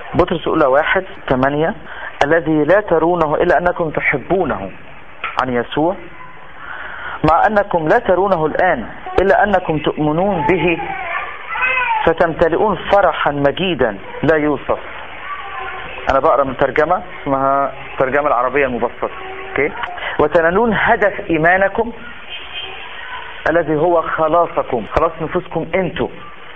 بطرس الأولى 1:8 الذي لا ترونه إلا أنكم تحبونه عن يسوع، مع أنكم لا ترونه الآن إلا أنكم تؤمنون به فتمتلئون فرحا مجيدا لا يوصف. أنا بقرأ من ترجمة اسمها الترجمة العربية المبسطة. وتنالون هدف إيمانكم الذي هو خلاصكم، خلاص نفوسكم انتوا.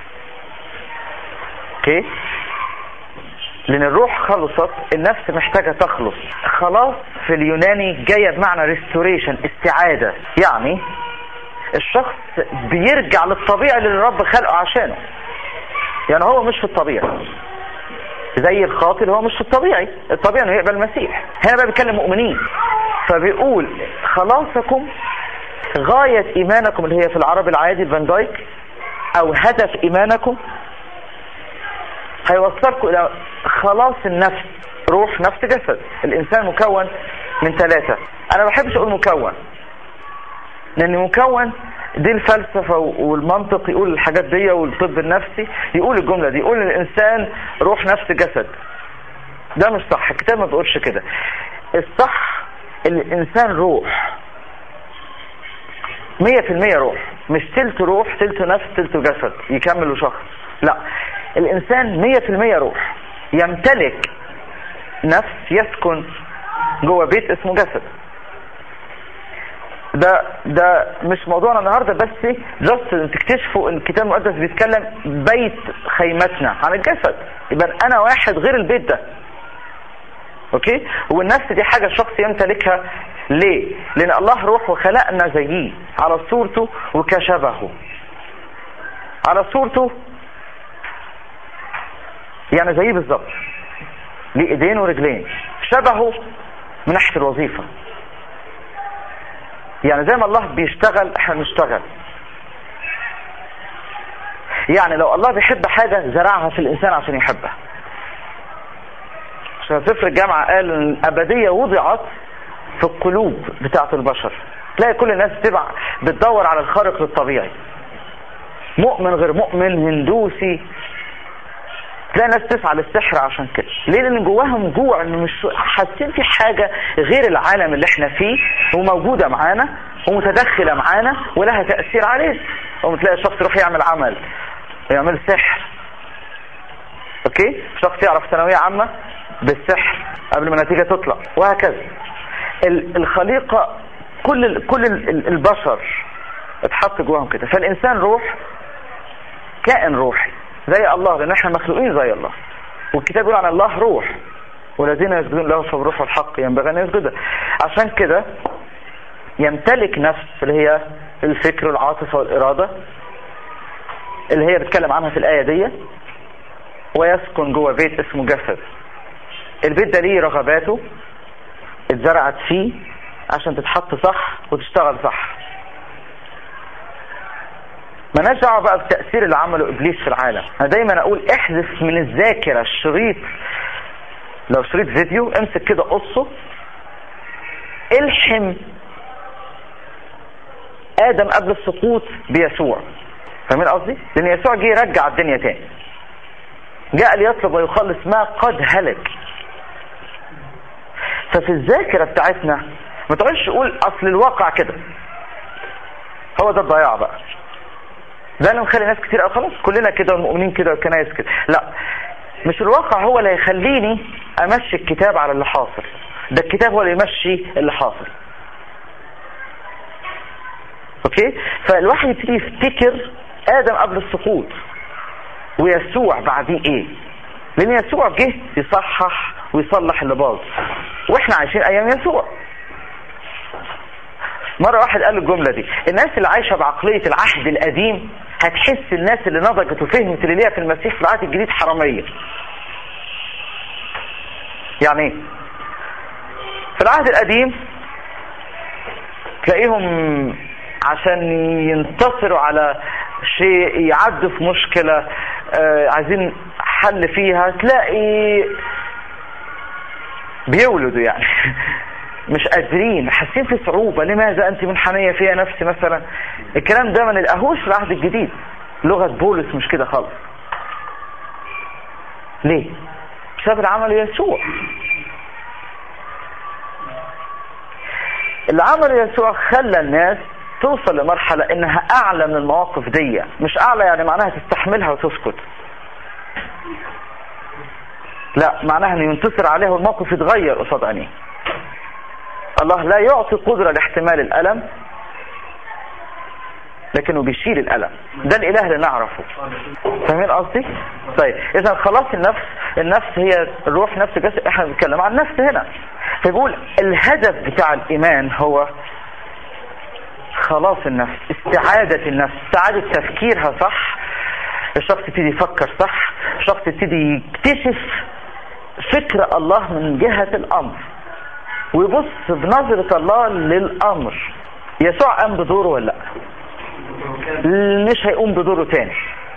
لأن الروح خلصت، النفس محتاجة تخلص. خلاص في اليوناني جاية بمعنى restoration، استعادة. يعني الشخص بيرجع للطبيعة اللي الرب خلقه عشانه. يعني هو مش في الطبيعة زي الخاطئ، هو مش في الطبيعي انه يقبل المسيح. هنا بقى بيتكلم مؤمنين، فبيقول خلاصكم غاية ايمانكم اللي هي في العربي العادي الفان دايك، او هدف ايمانكم هيوصلكم الى خلاص النفس، روح نفس جسد. الانسان مكون من 3. انا ما بحبش اقول مكون، لان مكون دي الفلسفة والمنطق يقول الحاجات دي، والطب النفسي يقول الجملة دي، يقول الانسان روح نفس جسد. ده مش صح، الكتاب ما بيقولش كده. الصح الانسان روح 100% روح، مش تلت روح تلت نفس تلت جسد يكملوا شخص. لا، الانسان 100% روح، يمتلك نفس يسكن جوه بيت اسمه جسد. ده مش موضوعنا النهاردة، بس جست تكتشفوا ان الكتاب المقدس بيتكلم بيت خيمتنا عن الجسد. يبقى انا واحد غير البيت ده. اوكي، والنفس دي حاجة الشخص يمتلكها. ليه؟ لان الله روح وخلقنا زيه على صورته وكشبهه. على صورته يعني زيه بالظبط، ليه ايدين ورجلين. شبهه من ناحية الوظيفة، يعني زي ما الله بيشتغل احنا بنشتغل. يعني لو الله بيحب حاجة زرعها في الانسان عشان يحبها. عشان سفر الجامعة قال ان الابدية وضعت في القلوب بتاعة البشر. تلاقي كل الناس بتدور على الخارق للطبيعي، مؤمن غير مؤمن، هندوسي، تلاقي ناس تسعى للسحر. عشان كده ليه؟ لان جواهم جوع، ان مش حاسين في حاجة غير العالم اللي احنا فيه وموجودة معانا ومتدخلة معانا ولها تأثير عليه. وتلاقي الشخص يروح يعمل عمل، يعمل سحر. اوكي، شخص يعرف ثانوية عامة بالسحر قبل ما النتيجة تطلع، وهكذا. الخليقة كل البشر اتحط جواهم كده. فالإنسان روح، كائن روحي زي الله، لأن احنا مخلوقين زي الله. والكتاب يقول عن الله روح، والذين يسجدون له فبروح الحق ينبغي أن يسجد. عشان كده يمتلك نفس اللي هي الفكر والعاطفة والإرادة اللي هي بتكلم عنها في الآية دي، ويسكن جوه بيت اسمه جسد. البيت ده ليه رغباته اتزرعت فيه عشان تتحط صح وتشتغل صح. ما نرجع بقى بتأثير اللي عمله إبليس في العالم. أنا دايما أقول احذف من الذاكرة الشريط، لو شريط فيديو امسك كده قصه، الحم آدم قبل السقوط بيسوع. فاهمين قصدي؟ لأن يسوع جه يرجع الدنيا تاني، جاء ليطلب ويخلص ما قد هلك. ففي الذاكرة بتاعتنا ما تقولش قول أصل الواقع كده، هو ده الضياع بقى. ده اللي مخلي ناس كتير خلاص كلنا كده والمؤمنين كده والكنايس كده. لا، مش الواقع هو اللي هيخليني امشي الكتاب على اللي حاصل، ده الكتاب هو اللي يمشي اللي حاصل. اوكي، فالواحد يبتدي يفتكر آدم قبل السقوط ويسوع بعديه ايه، لان يسوع جه يصحح ويصلح اللي باظ، واحنا عايشين ايام يسوع. مرة واحد قال الجملة دي، الناس اللي عايشة بعقلية العهد القديم هتحس الناس اللي نضجت وفهمت اللي ليها في المسيح في العهد الجديد حرامية. يعني ايه؟ في العهد القديم تلاقيهم عشان ينتصروا على شيء، يعدوا في مشكلة عايزين حل فيها، تلاقي بيولدوا يعني مش قادرين، حاسين في صعوبة. لماذا أنت منحنية فيها نفسي مثلا؟ الكلام ده ما نلقاهوش في العهد الجديد. لغة بولس مش كده خالص. ليه؟ شاف العمل يسوع. العمل يسوع خلى الناس توصل لمرحلة انها اعلى من المواقف دي. مش اعلى يعني معناها تستحملها وتسكت، لا، معناها انه ينتصر عليه والموقف يتغير قصاد عينيه. الله لا يعطي قدرة لاحتمال الألم، لكنه بيشيل الألم. ده الإله اللي نعرفه. فاهمين قصدي؟ طيب إذا خلاص النفس هي الروح، نفس جسد. احنا بنتكلم عن النفس هنا. فيقول الهدف بتاع الإيمان هو خلاص النفس، استعادة النفس، استعادة تفكيرها صح. الشخص يبتدي يفكر صح، الشخص يبتدي يكتشف فكر الله من جهة الأمر، ويبص بنظرة الله للأمر. يسوع قام بدوره ولا لا؟ مش هيقوم بدوره تاني.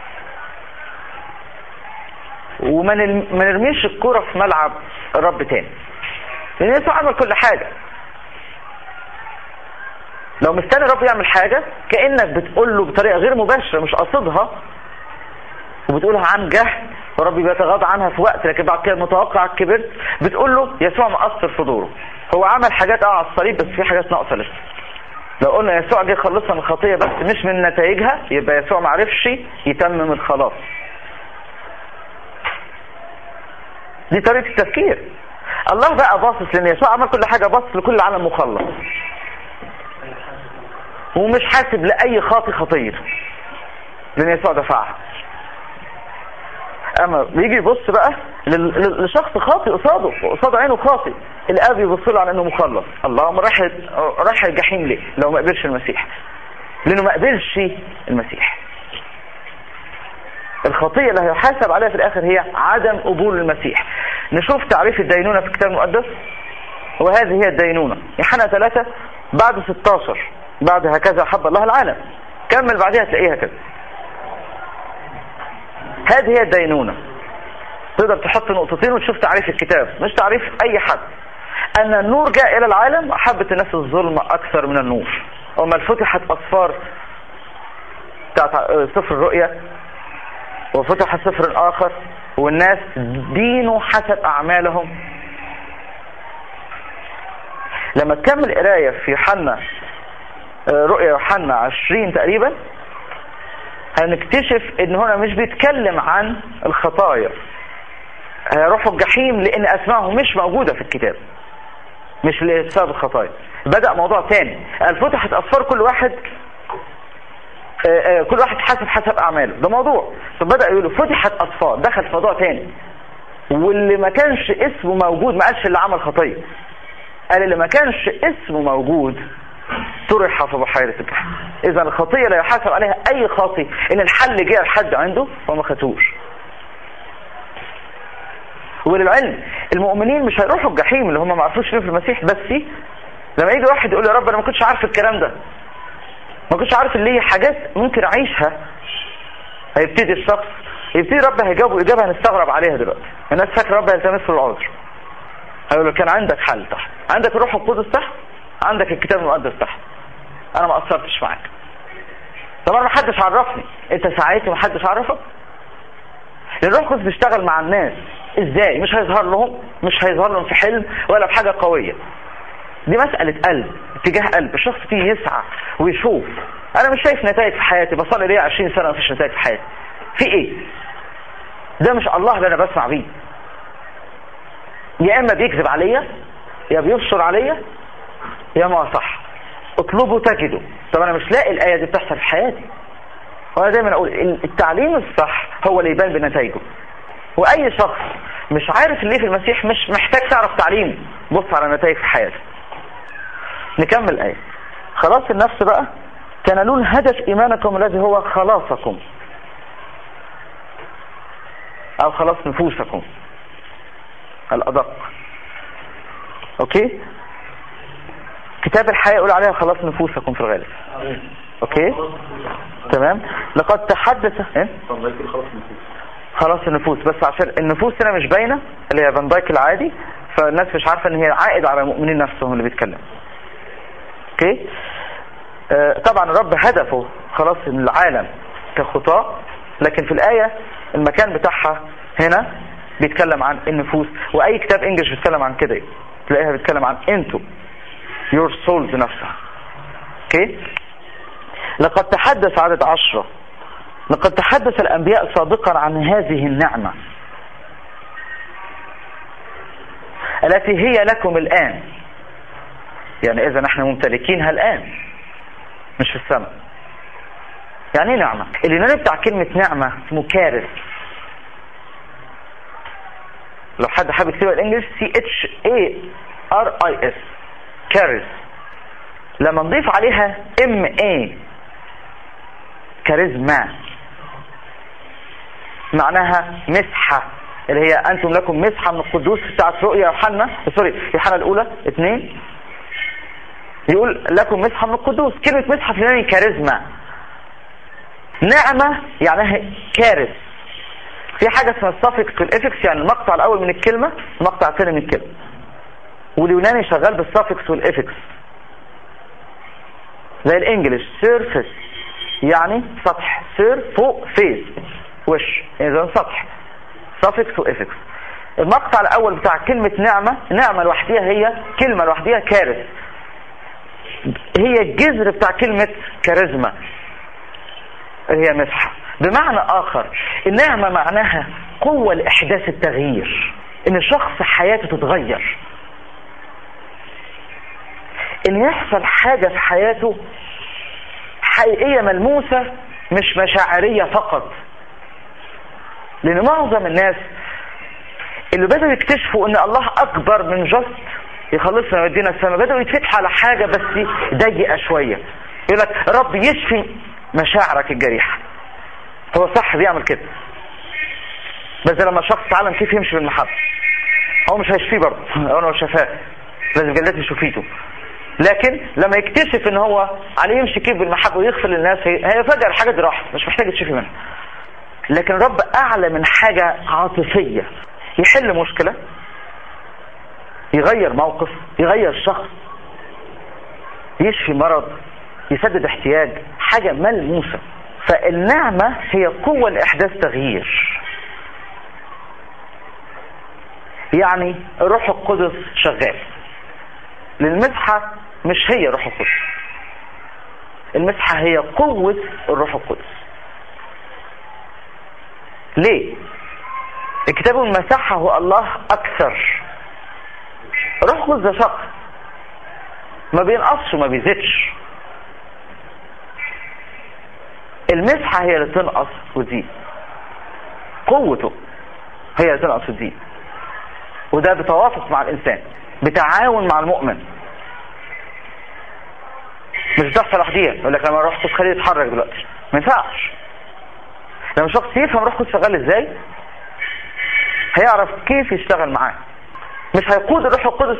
وما نرميش الكرة في ملعب الرب تاني، لأن يسوع عمل كل حاجة. لو مستني الرب يعمل حاجة كأنك بتقول له بطريقة غير مباشرة مش قصدها، وبتقولها عن جهل، وربي بيتغاضى عنها في وقت، لكن بعد كده متوقع كبرت بتقول له يسوع مقصر في دوره. هو عمل حاجات على الصليب بس في حاجات ناقصة لسه. لو قلنا يسوع جه خلصنا من الخطية بس مش من نتائجها، يبقى يسوع معرفش يتمم الخلاص. دي طريقة التفكير. الله بقى باصص، لان يسوع عمل كل حاجة، باصص لكل العالم مخلص ومش حاسب لأي خاطي خطير، لان يسوع دفعها. اما بيجي يبص بقى لشخص خاطئ قصاد عينه خاطئ، الاب يبص له على انه مخلص. الله راح الجحيم ليه لو ما قبلش المسيح؟ لانه ما قبلش المسيح. الخطية اللي هيحاسب عليها في الاخر هي عدم قبول المسيح. نشوف تعريف الدينونة في الكتاب المقدس، وهذه هي الدينونة. يوحنا 3 بعد 16، بعد هكذا حب الله العالم، كمل بعدها تلاقيها كده. هذه هي الدينونة. تقدر تحط نقطتين وتشوف تعريف الكتاب، مش تعريف اي حد. ان النور جاء الى العالم، احبت الناس الظلم اكثر من النور. وما فتحت اصفار بتاعت سفر الرؤيا، وفتح سفر اخر، والناس دينوا حسب اعمالهم. لما تكمل قرايه في يوحنا، رؤيا يوحنا 20 تقريبا، هنكتشف ان هنا مش بيتكلم عن الخطايا. هيروحوا الجحيم لان اسمائهم مش موجودة في الكتاب، مش لسبب الخطايا. بدأ موضوع تاني، قال فتحت اصفار كل واحد حسب اعماله. ده موضوع. فبدأ يقولوا فتحت اصفار، دخل في موضوع تاني. واللي ما كانش اسمه موجود، ما قالش اللي عمل خطية، قال اللي ما كانش اسمه موجود طرح في بحيرة الجحيم. اذا الخطية لا يحاسب عليها اي خاطي، ان الحل جاء لحد عنده وما خدوش. وللعلم المؤمنين مش هيروحوا الجحيم اللي هم ما عرفوش في المسيح، بس لما يجي واحد يقول يا رب انا ما كنتش عارف الكلام ده، ما كنتش عارف اللي هي حاجات ممكن اعيشها، هيبتدي الشخص رب هيجاوبه اجابه هنستغرب عليها دلوقتي. الناس فاكره رب هيلتمس له العذر، هيقول له كان عندك حل تحت، عندك الروح القدس تحت، عندك الكتاب المقدس تحت، انا ما قصرتش معاك. طبعا ما حدش عرفني، انت ساعدت وما حدش عرفك. الروح القدس بيشتغل مع الناس ازاي؟ مش هيظهر لهم في حلم ولا في حاجه قويه. دي مساله قلب، اتجاه قلب. الشخص فيه يسعى ويشوف. انا مش شايف نتائج في حياتي، بصلي ليه 20 سنه مفيش نتائج في حياتي، في ايه؟ ده مش الله اللي انا بسمع بيه. يا اما بيكذب عليا، يا بيبشر عليا، يا ما صح. اطلبوا تجدوا. طب انا مش لاقي الايه دي بتحصل في حياتي. وانا دايما اقول التعليم الصح هو اللي يبان بنتائجه. واي شخص مش عارف اللي في المسيح مش محتاج تعرف تعليم، بص على نتائج في حياته. نكمل الايه. خلاص النفس بقى، تنالون هدف ايمانكم الذي هو خلاصكم، او خلاص نفوسكم الادق. اوكي، كتاب الحياة يقول عليها خلاص نفوسكم في الغالب. اوكي تمام. لقد تحدث خلاص النفوس، بس عشان النفوس هنا مش باينه اللي هي فان دايك العادي، فالناس مش عارفه ان هي عائد على المؤمنين نفسهم اللي بيتكلم. اوكي. طبعا الرب هدفه خلاص العالم كخطاة، لكن في الآية المكان بتاعها هنا بيتكلم عن النفوس، واي كتاب انجلش بيتكلم عن كده تلاقيها بيتكلم عن انتو your souls نفسها. اوكي. لقد تحدث عدد 10 لقد تحدث الانبياء سابقا عن هذه النعمة التي هي لكم الان. يعني اذا نحن ممتلكينها الان مش في السماء. يعني ايه نعمة؟ اليوناني بتاع كلمة نعمة اسمه كارث. لو حد حابب يكتبها الانجليش CHARIS كارث. لما نضيف عليها MA كاريزما معناها مسحة، اللي هي انتم لكم مسحة من القدوس بتاعت رؤيا يوحنا الاولى 2 يقول لكم مسحة من القدوس. كلمة مسحة في اليوناني كاريزما. نعمة يعني كارث. في حاجة اسمها السافكس والافكس، يعني المقطع الاول من الكلمة المقطع الثاني من الكلمة، واليوناني شغال بالسافكس والافكس زي الانجليش. سيرفيس يعني سطح، سير فوق، فيس وش، اذا سطح. سافكس وافكس. المقطع الاول بتاع كلمة نعمة لوحديها هي كلمة لوحديها كارث، هي الجذر بتاع كلمة كاريزما هي مسحة. بمعنى آخر النعمة معناها قوة لإحداث التغيير، إن الشخص حياته تتغير، إن يحصل حاجة في حياته حقيقية ملموسة مش مشاعرية فقط. لأن معظم الناس اللي بدأوا يكتشفوا إن الله أكبر من جست يخلصنا ويدينا السماء بدأوا يتفتحوا على حاجة بس ضيقة شوية. يقول لك رب يشفي مشاعرك الجريحة. هو صح بيعمل كده، بس لما الشخص تعلم كيف يمشي بالمحبة هو مش هيشفيه برضه. هو لو شفاه لازم جلات يشوفيته، لكن لما يكتشف ان هو عليه يمشي كيف بالمحبة ويغفر للناس هيفجر الحاجة دي راحت، مش محتاج تشفي منها. لكن رب اعلى من حاجة عاطفية، يحل مشكلة، يغير موقف، يغير شخص، يشفي مرض، يسدد احتياج، حاجة ملموسة. فالنعمة هي قوة لإحداث تغيير. يعني الروح القدس شغال. للمسحة مش هي روح القدس، المسحة هي قوة الروح القدس. ليه؟ الكتاب مسحه الله أكثر. الروح القدس ده شخص ما بينقصش وما بيزيدش. المسحة هي اللي تنقص وتزيد، قوته هي اللي تنقص وتزيد، وده بتوافق مع الإنسان، بتعاون مع المؤمن. مش بتحصل لوحديها. يقول لك لما روح القدس خليه يتحرك دلوقتي، ما ينفعش. لما شخص يفهم روح القدس شغال ازاي هيعرف كيف يشتغل معاه. مش هيقود الروح القدس،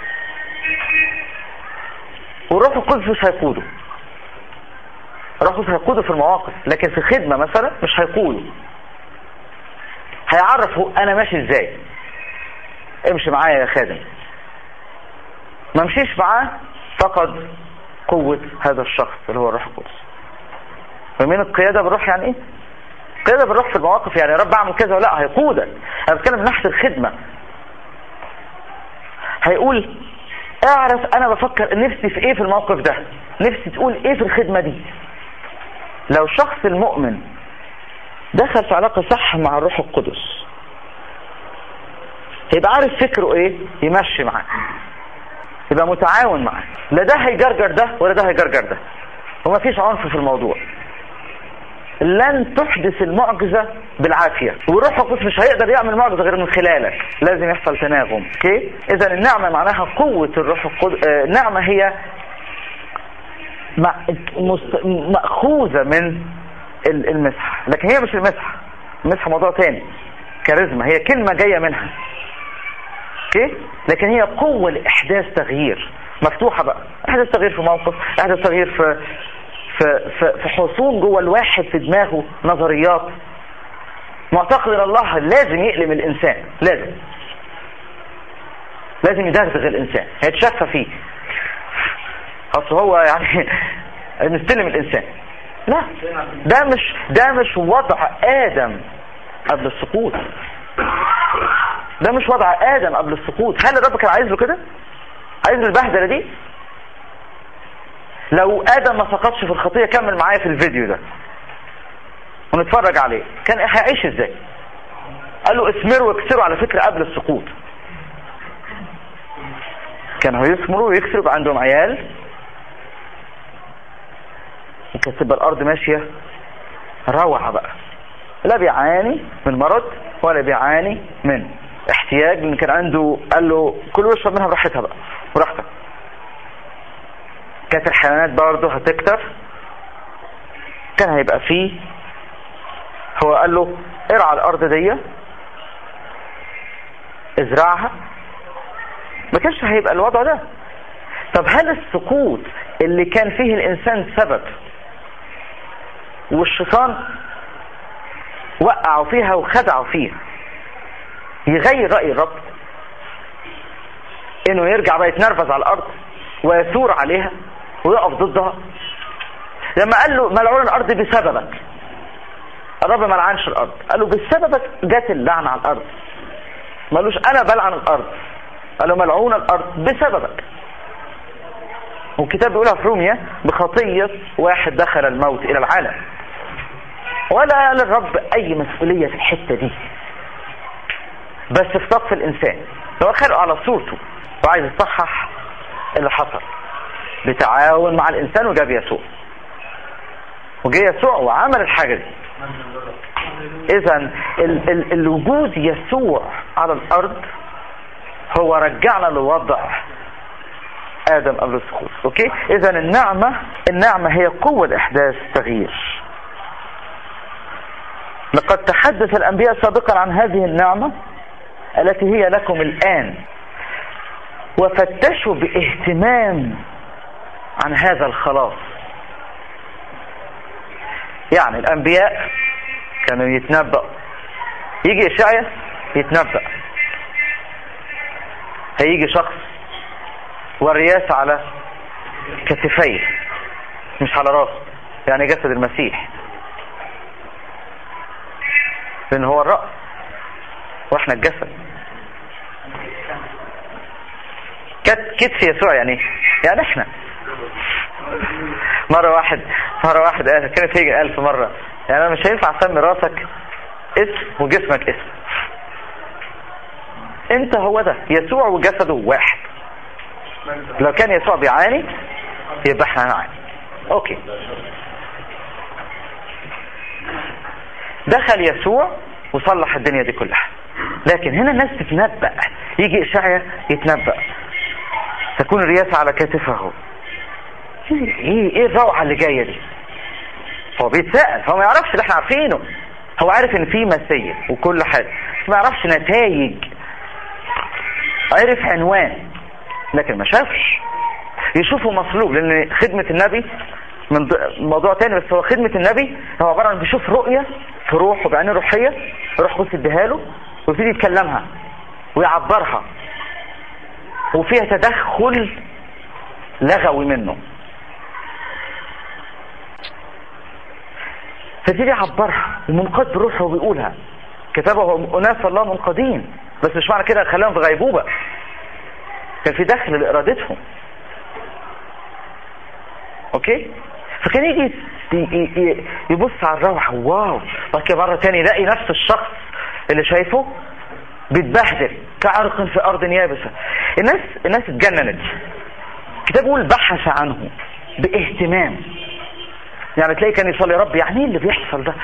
والروح القدس مش هيقوده. الروح القدس هيقوده في المواقف، لكن في خدمة مثلا مش هيقوده. هيعرفه انا ماشي ازاي، امشي معايا يا خادم. ما مشيش معاه فقد قوة هذا الشخص اللي هو الروح القدس. فمن القيادة بالروح يعني ايه؟ القيادة بالروح في المواقف يعني رب اعمل كذا ولا هيقودك. انا بتكلم من ناحية الخدمة. هيقول اعرف انا بفكر نفسي في ايه في الموقف ده، نفسي تقول ايه في الخدمة دي. لو شخص المؤمن دخل في علاقة صح مع الروح القدس هيبقى عارف فكره ايه، يمشي معاه، يبقى متعاون معاه. لا ده هيجرجر ده ولا ده هيجرجر ده، ومفيش عنف في الموضوع. لن تحدث المعجزة بالعافية، والروح القدس مش هيقدر يعمل معجزة غير من خلالك. لازم يحصل تناغم. اوكي؟ اذا النعمة معناها قوة الروح القدس. النعمة هي مأخوذة من المسحة، لكن هي مش المسحة. المسحة موضوع تاني، كاريزما هي كلمة جاية منها. اوكي؟ لكن هي قوة لإحداث تغيير مفتوحة بقى. إحداث تغيير في موقف، إحداث تغيير في حصول جوه الواحد في دماغه نظريات. معتقد ان الله لازم يقلم الانسان، لازم يدغدغ الانسان، هيتشفى فيه. اصل هو يعني نستلم الانسان. لا، ده مش وضع ادم قبل السقوط. ده مش وضع ادم قبل السقوط. هل الرب كان عايز له كده؟ عايز له البهدله دي؟ لو ادم ما سقطش في الخطيه، كمل معايا في الفيديو ده ونتفرج عليه، كان هيعيش ازاي؟ قال له اثمروا واكسروا، على فكره قبل السقوط كانوا يثمروا ويكسروا، يبقى عندهم عيال، وكانت تبقى الارض ماشيه روعه بقى، لا بيعاني من مرض ولا بيعاني من احتياج، لان كان عنده، قال له كل واشرب منها براحتها بقى، براحتك. كانت الحيوانات برضه هتكتر، كان هيبقى فيه، هو قال له ارعى الارض دي، ازرعها، ما كانش هيبقى الوضع ده. طب هل السقوط اللي كان فيه الانسان سبب والشيطان وقعوا فيها وخدعوا فيها يغير رأي الرب؟ انه يرجع بقى يتنرفز على الارض ويثور عليها ويقف ضدها؟ لما قال له ملعون الارض بسببك، الرب ما لعنش الارض، قال له بسببك جت اللعنه على الارض، ما قالوش انا بلعن الارض، قال له ملعون الارض بسببك. والكتاب بيقولها في روميا بخطيه واحد دخل الموت الى العالم، ولا للرب اي مسؤوليه في الحته دي، بس في صف الانسان. هو خلقه على صورته وعايز يصحح اللي حصل بتعاون مع الانسان، وجاب يسوع، وجاء يسوع وعمل الحاجه دي. اذا الوجود يسوع على الارض هو رجعنا لوضع ادم قبل السقوط. اوكي، اذا النعمه هي قوه لاحداث تغيير. لقد تحدث الانبياء سابقا عن هذه النعمه التي هي لكم الان، وفتشوا باهتمام عن هذا الخلاص. يعني الانبياء كانوا يتنبأ، يجي اشعياء يتنبأ، هيجي شخص والرياسة على كتفيه مش على راسه، يعني جسد المسيح، لان هو الرأس واحنا الجسد. كتف يسوع يعني احنا. مرة واحد قال، كانت هيجي 1000 مرة، يعني انا مش هينفع اسمي راسك اسم وجسمك اسم. انت هو ده، يسوع وجسده واحد. لو كان يسوع بيعاني يبقى احنا هنعاني. اوكي، دخل يسوع وصلح الدنيا دي كلها. لكن هنا الناس تتنبأ، يجي اشعياء يتنبأ تكون الرياسة على كتفه. ايه الروعة اللي جاية دي؟ هو بيتسأل، هو ما يعرفش اللي احنا عارفينه، هو عارف ان في مسيح وكل حاجة، ما يعرفش نتائج، عرف عنوان لكن ما شافش. يشوفه مصلوب، لان خدمة النبي من موضوع تاني، بس هو خدمة النبي هو عبارة عن بيشوف رؤية في روحه بعين روحية، روح قدس اديها له ويبتدي يتكلمها ويعبرها، وفيها تدخل لغوي منه، فبتدي يعبرها ومنقاد بروحه وبيقولها. كتبه أناس الله منقادين، بس مش معنى كده خلاهم في غيبوبة، كان في دخل لإرادتهم. اوكي، فكان يجي يبص على الروعة، واو، بعد كده مرة تاني يلاقي نفس الشخص اللي شايفه بيتبهدل كعرق في أرض يابسة. الناس اتجننت. الكتاب يقول بحث عنه باهتمام، يعني تلاقي كان يصلي رب، يعني ايه اللي بيحصل ده؟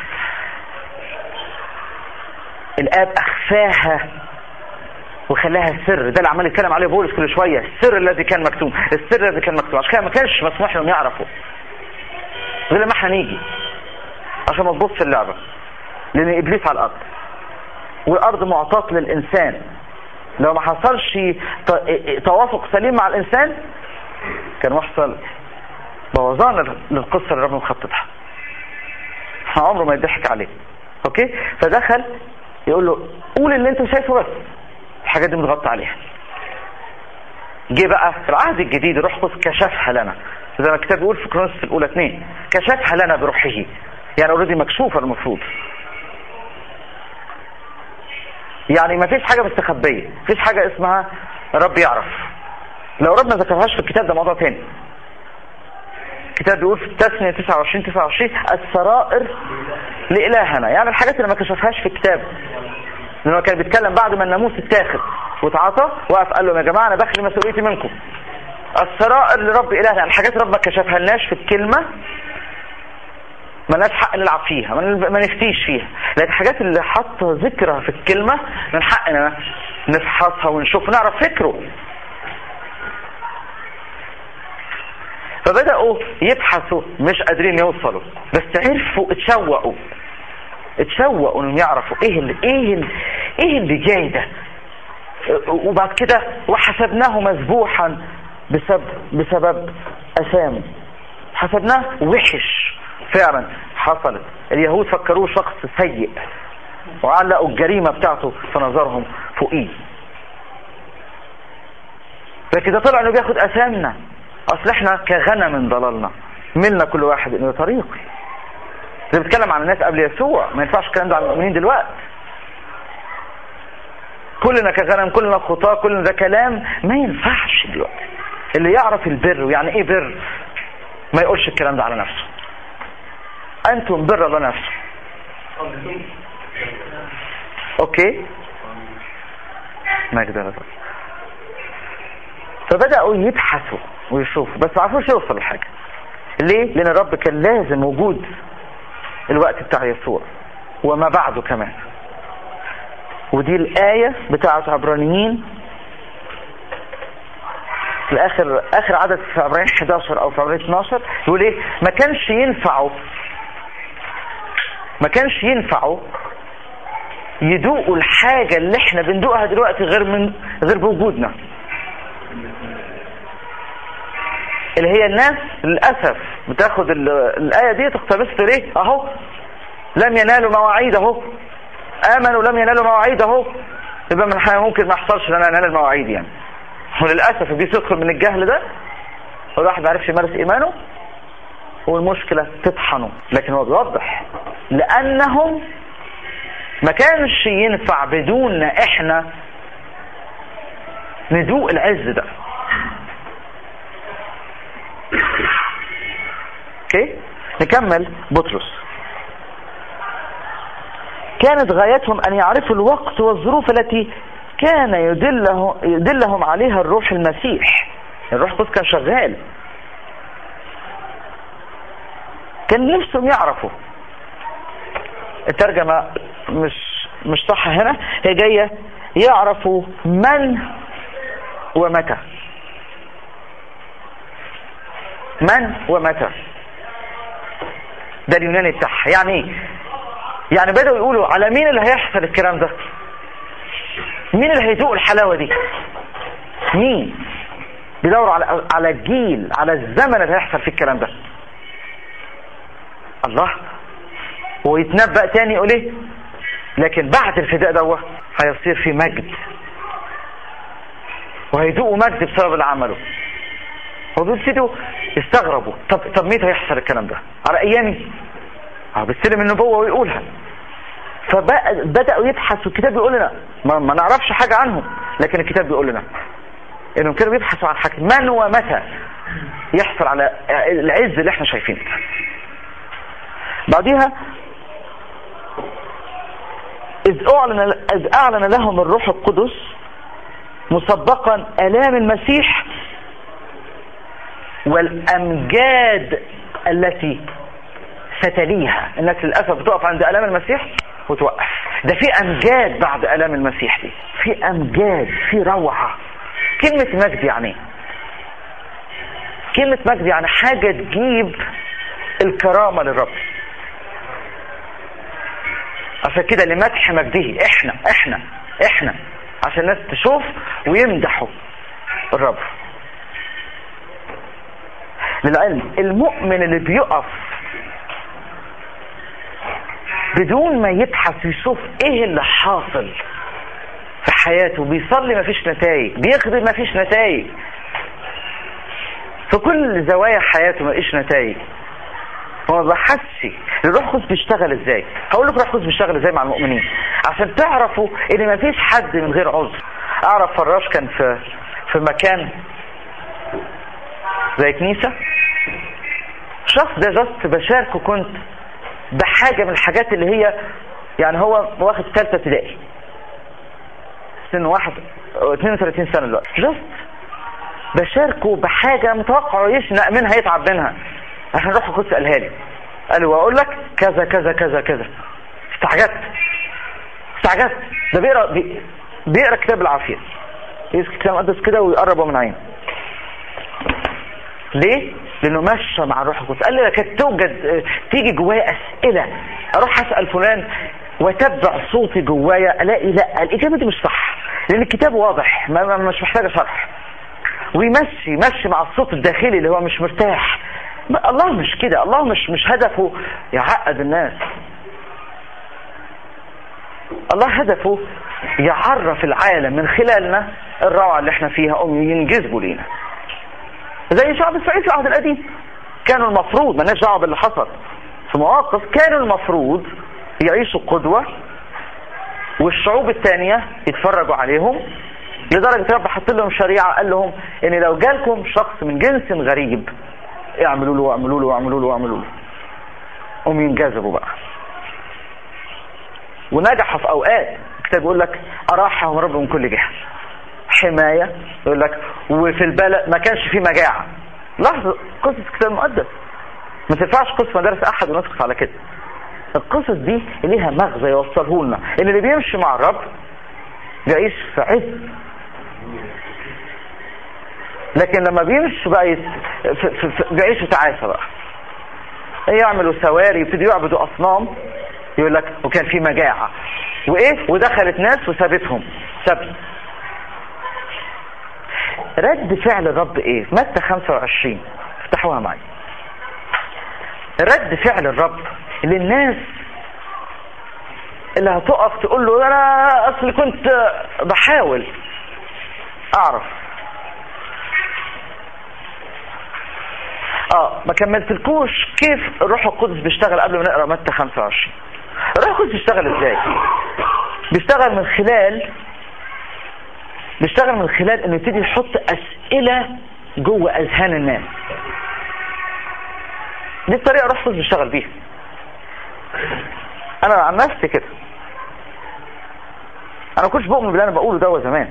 الآب أخفاها وخلاها سر. ده اللي عمال يتكلم عليه بولس كل شويه، السر الذي كان مكتوم، السر الذي كان مكتوم. عشان كده ما كانش مسموح لهم يعرفوا غير لما احنا نيجي، عشان ما تبص اللعبه، لان ابليس على الارض والارض معطاة للانسان. لو ما حصلش توافق سليم مع الانسان كان يحصل بوظان للقصه اللي ربنا مخططها، عمره ما يضحك عليه. اوكي، فدخل يقول له قول اللي انت شايفه، بس الحاجات دي متغطى عليها. جه بقى في العهد الجديد الروح القدس كشفها لنا، زي ما الكتاب بيقول في كورنثوس الاولى 2 كشفها لنا بروحه، يعني اوريدي مكشوفه المفروض. يعني ما فيش حاجة مستخبية، فيش حاجة اسمها رب يعرف. لو ربنا ذكرهاش في الكتاب ده موضوع تاني. الكتاب بيقول في التثنية 29 السرائر لإلهنا، يعني الحاجات اللي ما كشفهاش في الكتاب. لأنه كان بيتكلم بعد ما الناموس اتاخد واتعطى، وقف قال لهم يا جماعة أنا بخلي مسؤوليتي منكم. السرائر لرب إلهنا، الحاجات اللي رب ما كشفها لناش في الكلمة ما لناش حق نلعب فيها، ما نفتيش فيها. لكن الحاجات اللي حط ذكرها في الكلمة من حقنا نفحصها ونشوف نعرف فكره. فبدأوا يبحثوا مش قادرين يوصلوا، بس عرفوا اتشوقوا انهم يعرفوا ايه اللي جاي ده. وبعد كده وحسبناه مذبوحا بسبب أثامه. حسبناه وحش فعلا حصلت. اليهود فكروه شخص سيء وعلقوا الجريمة بتاعته في نظرهم فوقيه. فكده طلع انه بياخد أثامنا. اصل احنا كغنم ضللنا، ملنا كل واحد انه طريقي. زي بتكلم عن الناس قبل يسوع، ما ينفعش الكلام ده على المؤمنين دلوقتي. كلنا كغنم، كلنا خطاة، كلنا ده كلام ما ينفعش دلوقتي. اللي يعرف البر ويعني ايه بر ما يقولش الكلام ده على نفسه. انتم بر الله نفسه. اوكي مجد الله. فبدأوا يبحثوا ويشوفوا، بس ما عرفوش يوصلوا لحاجة. ليه؟ لأن الرب كان لازم وجود الوقت بتاع يسوع وما بعده كمان. ودي الآية بتاعت عبرانيين في آخر عدد في عبرانيين 11 أو في عبرانيين 12 يقول إيه؟ ما كانش ينفعوا يدوقوا الحاجة اللي احنا بندوقها دلوقتي غير بوجودنا. اللي هي الناس للأسف بتاخد الآية دي تقتبس ليه؟ اهو لم ينالوا مواعيد، اهو آمنوا لم ينالوا مواعيد، اهو يبقى من حاجة ممكن ما يحصلش لنا ننال المواعيد يعني. وللأسف بيدخل من الجهل ده والواحد ما عرفش يمارس إيمانه والمشكلة تطحنه. لكن هو بيوضح لأنهم ما كانش ينفع بدوننا احنا ندوق العز ده. اوكي نكمل. بطرس كانت غايتهم ان يعرفوا الوقت والظروف التي كان يدلهم عليها الروح المسيح. الروح القدس كان شغال، كان نفسهم يعرفوا. الترجمة مش صح هنا، هي جاية يعرفوا من ومتى. من ومتى ده اليوناني بتاعها. يعني ايه؟ يعني بدأوا يقولوا على مين اللي هيحصل الكلام ده، مين اللي هيدوق الحلاوة دي، مين بيدوروا على الجيل، على الزمن اللي هيحصل في الكلام ده. الله. ويتنبأ تاني يقول ايه؟ لكن بعد الفداء ده هيصير في مجد، وهيدوقوا مجد بسبب اللي عمله. وبيبتدوا يستغربوا، طب مين هيحصل الكلام ده؟ على ايامي؟ بيستلم النبوة ويقولها. فبدأوا يبحثوا. الكتاب بيقول لنا ما نعرفش حاجة عنهم، لكن الكتاب بيقول لنا انهم كانوا بيبحثوا عن حاجة من ومتى يحصل على العز اللي احنا شايفينه. بعديها إذ أعلن لهم الروح القدس مسبقا آلام المسيح والأمجاد التي ستليها. الناس للأسف بتقف عند آلام المسيح وتوقف. ده في أمجاد بعد آلام المسيح دي، في أمجاد، في روعة. كلمة مجد يعني كلمة مجد يعني حاجة تجيب الكرامة للرب. عشان كده لمدح مجده احنا عشان الناس تشوف ويمدحوا الرب. للعلم المؤمن اللي بيقف بدون ما يبحث ويشوف ايه اللي حاصل في حياته، بيصلي مفيش نتائج، بيخدم مفيش نتائج، في كل زوايا حياته مفيش نتائج، وما بحثش الروح القدس بيشتغل ازاي. هقول لكم الروح القدس بيشتغل ازاي مع المؤمنين عشان تعرفوا ان مفيش حد من غير عذر. اعرف فراش كان في مكان زي كنيسة، شخص ده جست بشاركه كنت بحاجة من الحاجات اللي هي يعني هو واخد ثالثة ابتدائي، سنه 32 سنة دلوقتي، جست بشاركه بحاجة متوقع يشنق منها يتعب منها عشان روح القدس قالها لي. قال لي واقول لك كذا كذا كذا كذا. استعجبت. ده بيقرا كتاب العافية، يمسك كتاب مقدس كده ويقربه من عينه. ليه؟ لانه ماشى مع الروح القدس. قال لي كانت تيجي جوايا اسئله، اروح اسال فلان واتبع صوتي جوايا الاقي لا الاجابه دي مش صح، لان الكتاب واضح مش محتاجه شرح. ويمشي مع الصوت الداخلي اللي هو مش مرتاح. الله مش كده، الله مش هدفه يعقد الناس. الله هدفه يعرف العالم من خلالنا الروعه اللي احنا فيها ينجذبوا لينا. زي شعب اسرائيل في العهد القديم كانوا المفروض، مالناش دعوه باللي حصل في مواقف، كانوا المفروض يعيشوا قدوه والشعوب الثانيه يتفرجوا عليهم، لدرجه رب حط لهم شريعه قال لهم ان لو جالكم شخص من جنس غريب اعملوا له واعملوا له واعملوا له واعملوا له. هم ينجذبوا بقى ونجحوا في اوقات. الكتاب يقول لك اراحهم رب من كل جهه، حمايه يقول لك، وفي البلد ما كانش فيه مجاعه. لاحظوا قصص الكتاب المقدس ما تنفعش قصص مدارس احد ونسقط على كده. القصص دي ليها مغزى يوصله لنا ان اللي بيمشي مع الرب بيعيش في عز، لكن لما بيمشي بقى بيعيش في تعاسه بقى، يعملوا سواري يبتدوا يعبدوا اصنام. يقول لك وكان في مجاعه وايه ودخلت ناس وسابتهم سبت. رد فعل الرب ايه؟ متى 25 افتحوها معي. رد فعل الرب للناس اللي هتقف تقول له انا اصل كنت بحاول اعرف ما كملتلكوش كيف الروح القدس بيشتغل قبل ما نقرا متى 25. الروح القدس بيشتغل ازاي؟ بيشتغل من خلال انه يبتدي يحط اسئله جوه اذهان الناس. دي الطريقه الروح القدس بيشتغل بيها. انا عن نفسي كده، انا كنتش بؤمن باللي انا بقوله ده زمان،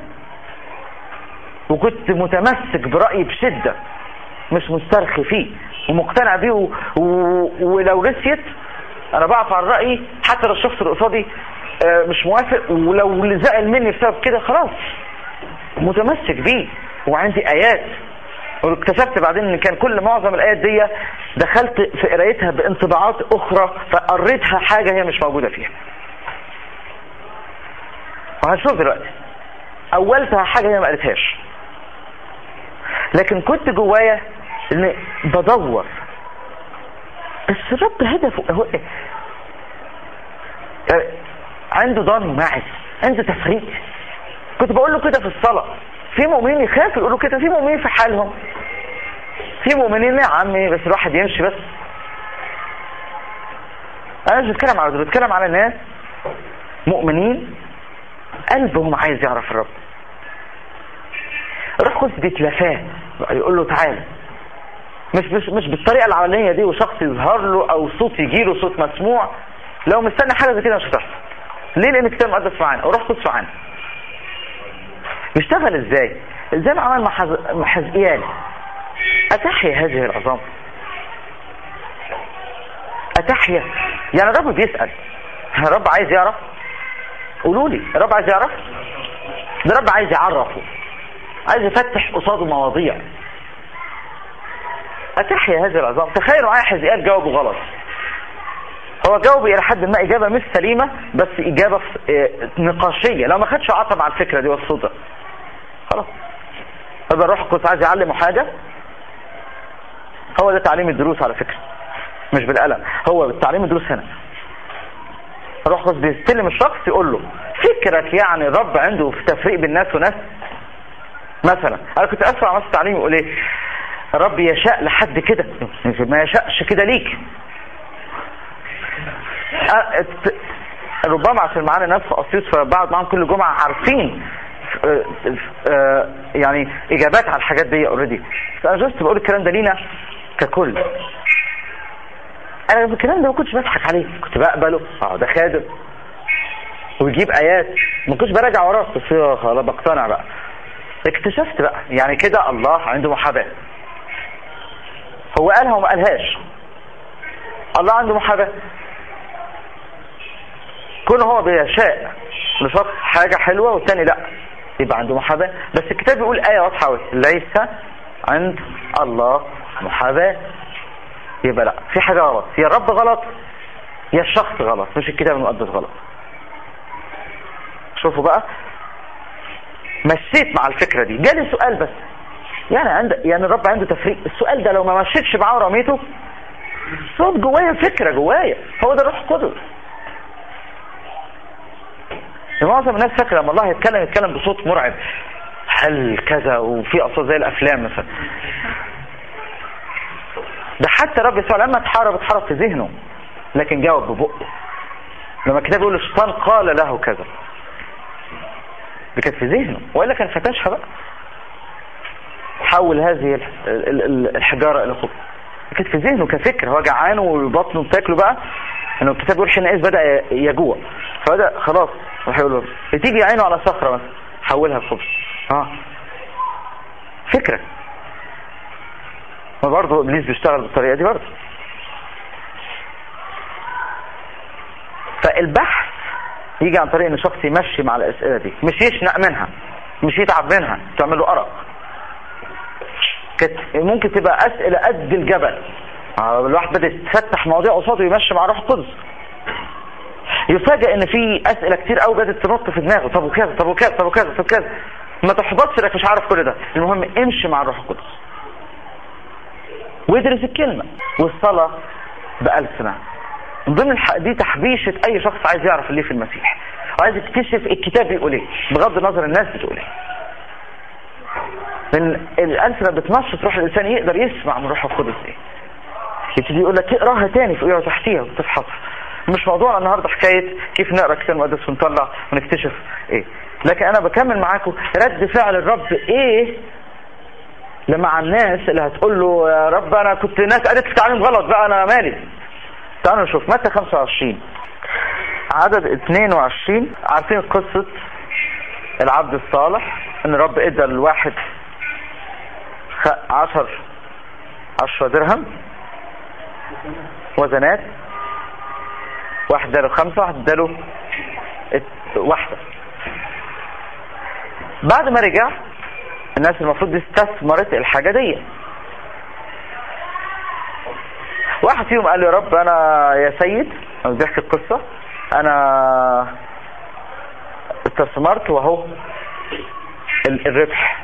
وكنت متمسك برايي بشده، مش مسترخي فيه ومقتنع بيه ولو رسيت انا بقف على الراي حتى لو الشخص اللي قصادي مش موافق، ولو زعل مني بسبب كده خلاص متمسك بيه. وعندي ايات واكتشفت بعدين ان كان معظم الايات دي دخلت في قرايتها بانطباعات اخرى فقريتها حاجه هي مش موجوده فيها. وهنشوف دلوقتي اولتها حاجه هي ما قالتهاش، لكن كنت جوايا ان بدور. بس الرب هدفه هو عنده ضن معي، عنده تفريط. كنت بقول له كده في الصلاه. في مؤمنين يخافوا يقولوا كده، في مؤمنين في حالهم، في مؤمنين يا عمي بس الواحد يمشي بس. انا مش بتكلم على ده، بتكلم على ناس مؤمنين قلبهم عايز يعرف الرب. الروح القدس بيتلفاه يقول له تعالى، مش بالطريقه العمليه دي وشخص يظهر له او صوت يجي له صوت مسموع. لو مستني حاجه زي كده مش هتحصل. ليه؟ لان الكتاب المقدس معانا والروح القدس معانا. بيشتغل ازاي؟ زي ما عمل مع حزقيال. اتحيا هذه العظام، اتحيا يعني الرب بيسأل. الرب عايز يعرف؟ قولوا لي الرب عايز يعرف؟ ده الرب عايز يعرفه، عايز يفتح قصاده مواضيع. اتحيا هذه العظام. تخيلوا معايا حزقيال جاوبه غلط. هو جاوب الى حد ما اجابه مش سليمه، بس اجابه نقاشيه. لو ما خدش عطب على الفكره دي والصوت ده خلاص. هذا الروح القدس عايز يعلمه حاجه. هو ده تعليم الدروس على فكره، مش بالقلم. هو تعليم الدروس هنا الروح القدس بيستلم الشخص يقول له فكرك يعني الرب عنده في تفريق بين ناس وناس. مثلا انا كنت اسمع مثلا تعليم يقول ايه؟ الرب يشاء لحد كده، ما يشاءش كده ليك. ربما عشان معانا ناس في اسيوط فبقعد معاهم كل جمعه عارفين يعني اجابات على الحاجات دي اوريدي. انا جست بقول الكلام ده لينا ككل. انا الكلام ده ما كنتش بضحك عليه، كنت بقبله. ده خادم ويجيب ايات ما كنتش براجع وراه، بس خلاص بقتنع بقى. اكتشفت بقى يعني كده الله عنده محاباه. هو قالها وما قالهاش، الله عنده محاباه. كونه هو بيشاء لشخص حاجه حلوه والتاني لا، يبقى عنده محاباه. بس الكتاب بيقول ايه واضحه قوي: ليس عند الله محاباه. يبقى لا، في حاجه غلط، يا الرب غلط يا الشخص غلط، مش الكتاب المقدس غلط. شوفوا بقى، مشيت مع الفكره دي، جالي سؤال بس يعني الرب عنده تفريق. السؤال ده لو ما مشيتش معاه ورميته، صوت جوايا، فكره جوايا، هو ده الروح القدس. معظم الناس فاكره لما الله يتكلم بصوت مرعب، هل كذا، وفي اصوات زي الافلام مثلا. ده حتى رب يسوع لما اتحارب في ذهنه، لكن جاوب ببقه. لما الكتاب يقول الشيطان قال له كذا، دي كانت في ذهنه، والا كان فتشها بقى، حول هذه الحجاره الى خبز. كانت في ذهنه كفكر، هو جعان وبطنه بتاكله بقى، انه الكتاب يقول حينئذ بدا يجوع، فبدا خلاص راح يقول له تيجي عينه على صخره مثلا حولها لخبز. فكره. ما برضه ابليس بيشتغل بالطريقه دي برضه. فالبحث يجي عن طريق ان شخص يمشي مع الاسئله دي، مش يشنق منها، مش يتعب منها، تعمل له ارق. ممكن تبقى اسئله قد الجبل، الواحد بدا يتفتح مواضيع قصاده ويمشي مع روح القدس، يفاجئ ان في اسئله كتير قوي بدات تنط في دماغه. طب وكذا، طب وكذا، طب وكذا، طب كذا. ما تحبطش انك مش عارف كل ده، المهم امشي مع الروح القدس وادرس الكلمه والصلاه بألسنة. من ضمن دي تحبيشه اي شخص عايز يعرف اللي في المسيح، وعايز يكتشف الكتاب بيقول ايه بغض النظر الناس بتقول ايه. من الألسنة بتنشط روح الانسان، يقدر يسمع من روح القدس ايه، يبتدي يقول لك اقراها تاني فوقيها وتحتيها وتفحصها. مش موضوع النهارده حكايه كيف نقرا كتاب مقدس ونطلع ونكتشف ايه، لكن انا بكمل معاكم رد فعل الرب ايه لمع الناس اللي هتقول له يا رب انا كنت ناس قالت لي تعليم غلط بقى، انا مالي. تعالوا نشوف متى 25 عدد 22. عارفين قصه العبد الصالح، ان الرب ادى للواحد 10 درهم وزنات، واحد اداله 5، واحد اداله 1. بعد ما رجع الناس المفروض استثمرت الحاجة دي. واحد فيهم قال له يا رب انا يا سيد، انا بيحكي القصة، انا استثمرت وهو الربح.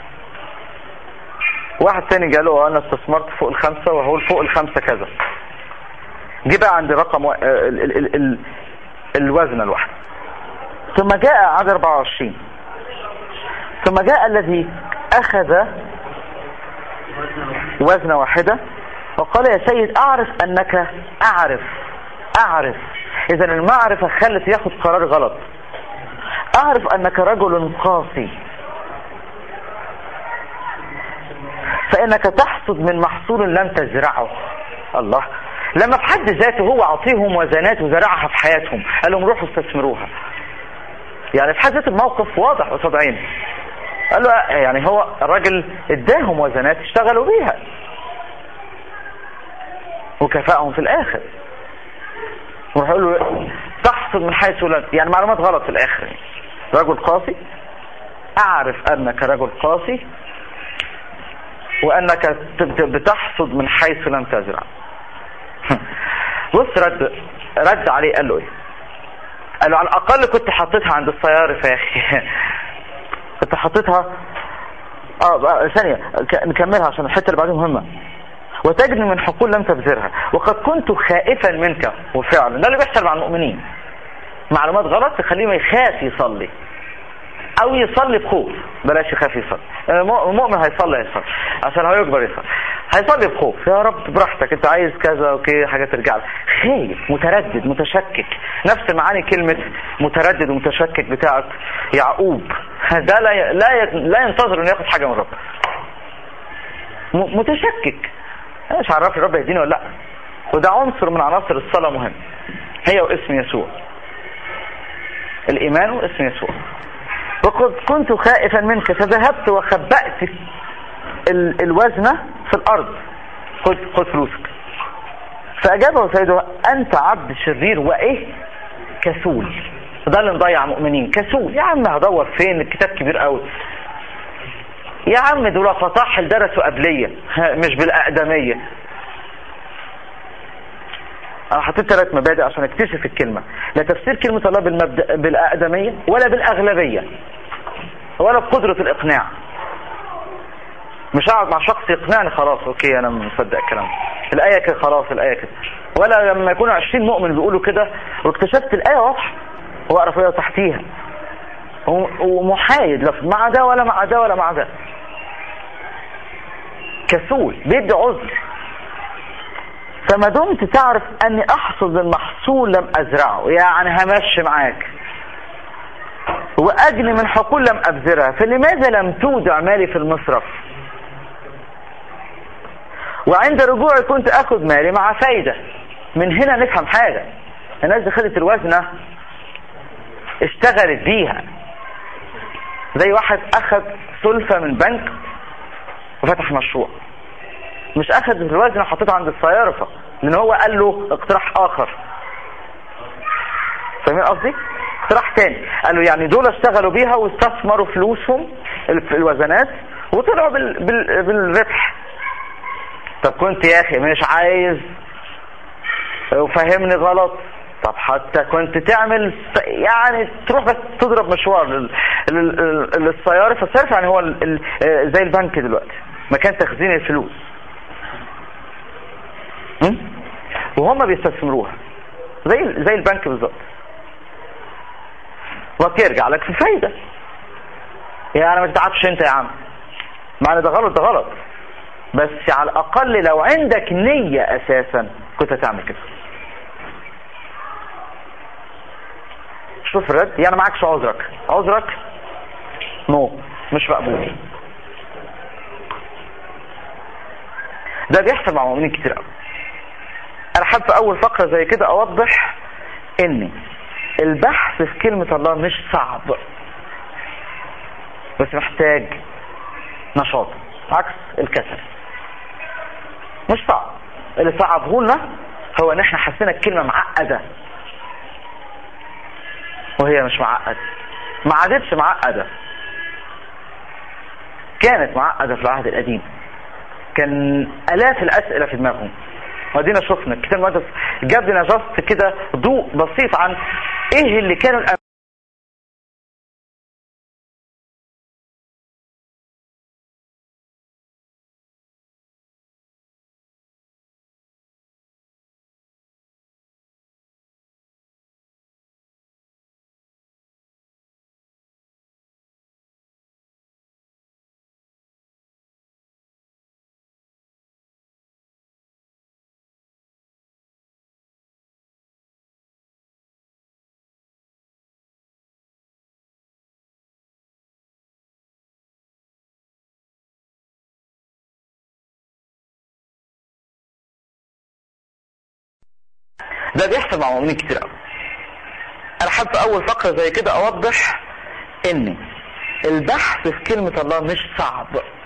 واحد تاني قال له انا استثمرت فوق 5 وهو فوق 5 كذا. جه بقى عند رقم الوزن الواحد. ثم جاء عدد 24 ثم جاء الذي اخذ وزنة واحدة وقال يا سيد اعرف انك اعرف. اذا المعرفة خلت ياخد قرار غلط. اعرف انك رجل قاسي، فانك تحصد من محصول لم تزرعه. الله، لما في حد ذاته هو عطيهم وزنات وزرعها في حياتهم، قال لهم روحوا استثمروها. يعني في حد ذات الموقف واضح قصاد عينه. قال له يعني هو الراجل اداهم وزنات اشتغلوا بيها وكفاهم في الاخر. ويقول له تحصل من حيث لا، يعني معلومات غلط في الاخر. رجل قاسي، اعرف انك رجل قاسي وانك بتحصد من حيث لم تزرع. بص رد عليه قال له ايه؟ قال له على الاقل كنت حطيتها عند الصيارف يا اخي. كنت حطيتها ثانية نكملها عشان الحتة اللي بعدها مهمة. وتجني من حقول لم تبذرها وقد كنت خائفا منك. وفعلا ده اللي بيحصل مع المؤمنين، معلومات غلط تخليه ما يخاف يصلي او يصلي بخوف. بلاش يخاف يصلي، المؤمن هيصلي عشان هو يكبر يصلي. هيصلي بخوف، يا رب براحتك انت عايز كذا اوكي حاجه ترجع لك. خايف متردد متشكك، نفس معاني كلمه متردد ومتشكك بتاعت يعقوب. ده لا ينتظر انه ياخد حاجه من ربنا. متشكك، مش عارف الرب يهديني ولا لا. وده عنصر من عناصر الصلاه مهم، هي واسم يسوع، الايمان واسم يسوع. وقد كنت خائفا منك فذهبت وخبأت الوزنة في الارض، خد فلوسك. فاجابه سيده انت عبد شرير وايه كسول. ده اللي مضيع مؤمنين، كسول. يا عم هدور فين؟ الكتاب كبير قوي يا عم، دول فطاحل درسوا قبليه مش بالاقدميه. انا حطيت 3 مبادئ عشان اكتشف الكلمه. لا تفسير كلمه الله بالاقدميه ولا بالاغلبيه ولا بقدره الاقناع. مش هقعد مع شخص يقنعني خلاص اوكي انا مصدق الكلام، الايه كده خلاص الايه كده. ولا لما يكونوا 20 مؤمن بيقولوا كده واكتشفت الايه واضحه واقرا فيها تحتيها، ومحايد لا مع ده ولا مع ده ولا مع ده. كسول بيدي عذر. فما دمت تعرف اني احصد المحصول لم ازرعه، يعني همشي معاك، واجني من حقول لم ابذرها، فلماذا لم تودع مالي في المصرف؟ وعند رجوعي كنت اخذ مالي مع فايدة. من هنا نفهم حاجة، الناس دي خدت الوزنة اشتغلت بيها، زي واحد اخذ سلفة من بنك وفتح مشروع، مش اخذ الوزنة وحطيتها عند الصيارفة لان هو قال له اقتراح اخر. فاهمين قصدي؟ اقتراح تاني قال له يعني دول اشتغلوا بيها واستثمروا فلوسهم في الوزنات وطلعوا بالربح. طب كنت يا اخي مش عايز وفهمني غلط، طب حتى كنت تعمل يعني تروح بس تضرب مشوار للصيارف. الصيارف يعني هو زي البنك دلوقتي مكان تخزين الفلوس، وهم بيستثمروها زي البنك بالظبط، وترجع لك في فايدة. يعني ما تتعبش انت يا عم، معنى ده غلط، ده غلط، بس على الاقل لو عندك نية اساسا كنت هتعمل كده. شوف الرد، يعني معكش عذرك نو مش مقبول. ده بيحصل مع مؤمنين كتير قوي. انا حابب في اول فقرة زي كده اوضح ان البحث في كلمة الله مش صعب، بس محتاج نشاط عكس الكسل. مش صعب، اللي صعبه لنا هو ان احنا حسينا الكلمة معقدة وهي مش معقدة. ما عادتش معقدة، كانت معقدة في العهد القديم، كان آلاف الأسئلة في دماغهم. ودينا شفنا الكتاب المقدس جاب لنا جاست كده ضوء بسيط عن ايه اللي كانوا ده بيحصل مع مؤمنين كتير قوي. انا حابب في اول فقرة زي كده اوضح ان البحث في كلمة الله مش صعب،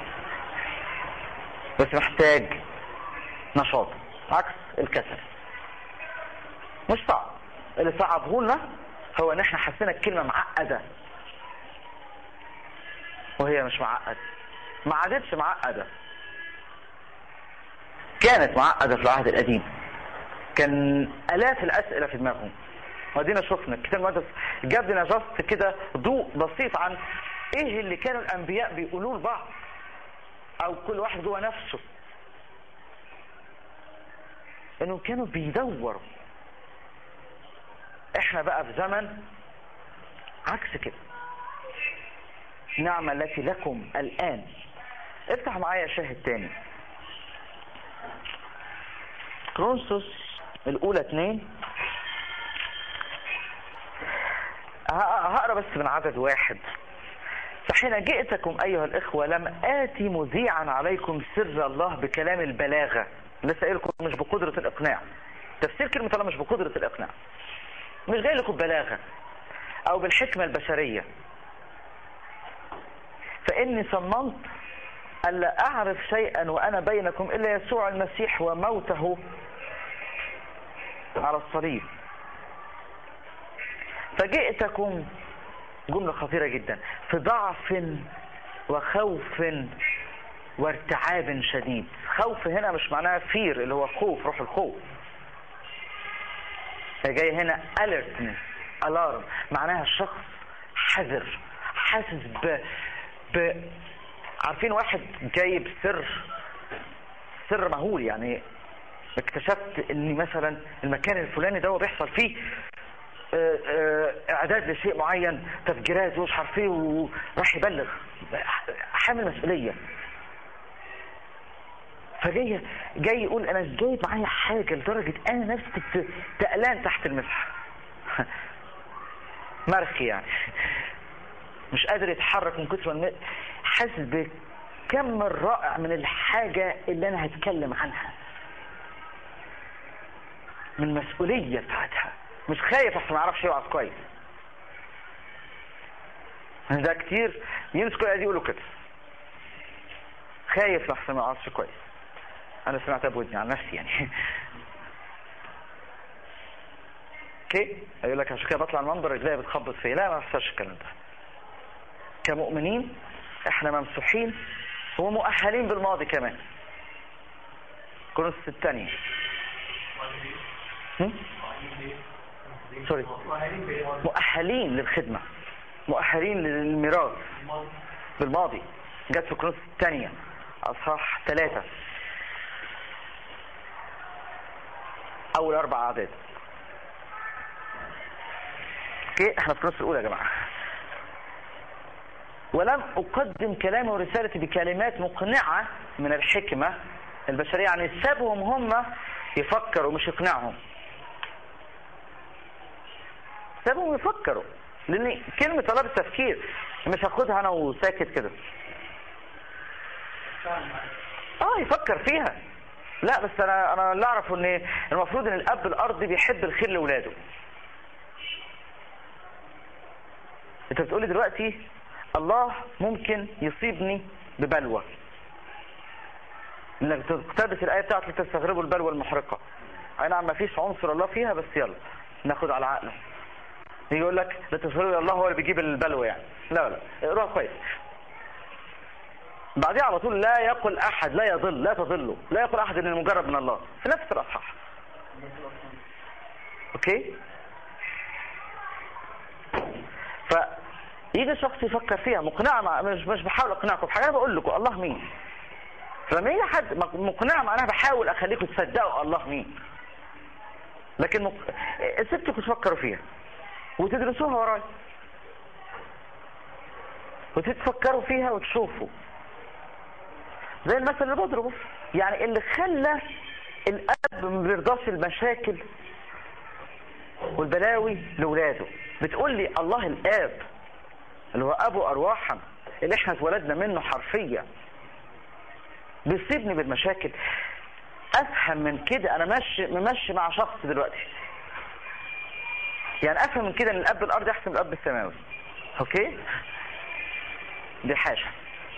بس محتاج نشاط عكس الكسل. مش صعب، اللي صعبه لنا هو ان احنا حسينا الكلمة معقدة وهي مش معقدة. ما عادتش معقدة، كانت معقدة في العهد القديم، كان آلاف الأسئلة في دماغهم. ودينا شفنا الكتاب المقدس جاب لنا جاست كده ضوء بسيط عن ايه اللي كانوا الأنبياء بيقولوه لبعض او كل واحد جوه نفسه، انهم كانوا بيدوروا. احنا بقى في زمن عكس كده. نعمة التي لكم الآن. افتح معايا شاهد تاني كورنثوس الاولى 2 هقرا بس من عدد 1. فحين جئتكم ايها الاخوة لم آتي مذيعا عليكم سر الله بكلام البلاغة. لسه قايل لكم مش بقدرة الاقناع. تفسير كلمة الله مش بقدرة الاقناع. مش جاي لكم ببلاغة او بالحكمة البشرية. فاني صممت الا اعرف شيئا وانا بينكم الا يسوع المسيح وموته على الصليب. فجئتكم، جملة خطيرة جدا، في ضعف وخوف وارتعاب شديد. خوف هنا مش معناها فير اللي هو خوف، روح الخوف. جاي هنا alertness alarm، معناها الشخص حذر، حاسس عارفين واحد جايب سر مهول، يعني اكتشفت ان مثلا المكان الفلاني ده بيحصل فيه اعداد لشيء معين، تفجيرات ومش عارف ايه، وراح يبلغ، حامل مسؤوليه. فجاي يقول انا جايب معايا حاجه لدرجه انا نفسي تقلان تحت المسح مرخي، يعني مش قادر يتحرك من كتر ما حاسس بكم الرائع من الحاجه اللي انا هتكلم عنها، من مسؤوليه بتاعتها. مش خايف عشان ما يعرفش يوعظ كويس. ده كتير يمسكوا الآية دي يقولوا كده، خايف لحسن ما يوعظش كويس. انا سمعتها بودني عن نفسي يعني. اوكي، يقول لك عشان كده بطلع المنبر رجليا بتخبط فيا. لا، ما بحصلش الكلام ده. كمؤمنين احنا ممسوحين ومؤهلين بالماضي كمان. كورنثوس الثانية سوري، مؤهلين للخدمة، مؤهلين للميراث بالماضي. جت في كورنثوس الثانية اصحاح 3 اول 4 اعداد. اوكي، احنا في كورنثوس الاولى يا جماعة. ولم اقدم كلامي ورسالتي بكلمات مقنعة من الحكمة البشرية، يعني سابهم هم يفكروا مش يقنعهم، سابهم يفكروا، لان كلمة الله بالتفكير، مش هاخدها انا وساكت كده. يفكر فيها. لا بس انا اللي اعرفه ان المفروض ان الاب الارضي بيحب الخير لاولاده. انت بتقولي دلوقتي الله ممكن يصيبني ببلوى، انك تقتبس الايه بتاعت لتستغربوا البلوى المحرقه. اي نعم ما فيش عنصر الله فيها، بس يلا ناخد على عقله. يقول لك لا تستغربوا الله هو اللي بيجيب البلوى يعني. لا اقراها كويس. بعدين على طول لا يقل احد لا يضل لا تضلوا، لا يقل احد ان المجرب من الله، في نفس الاصحاح. اوكي، فيجي شخص يفكر فيها مقنعه، مش بحاول اقنعكم بحاجه، بقول لكم الله مين. فلما يجي حد مقنع معناها بحاول اخليكم تصدقوا الله مين، لكن سبتكم تفكروا فيها وتدرسوها وراي وتتفكروا فيها وتشوفوا. زي المثل اللي بضربه، يعني اللي خلى الاب ما بيرضاش المشاكل والبلاوي لاولاده. بتقول لي الله الاب اللي هو ابو ارواحا اللي احنا اتولدنا منه حرفيا بيصيبني بالمشاكل؟ افهم من كده، انا ماشي مع شخص دلوقتي، يعني افهم من كده ان الاب الارضي احسن من الاب السماوي. اوكي، دي حاجه.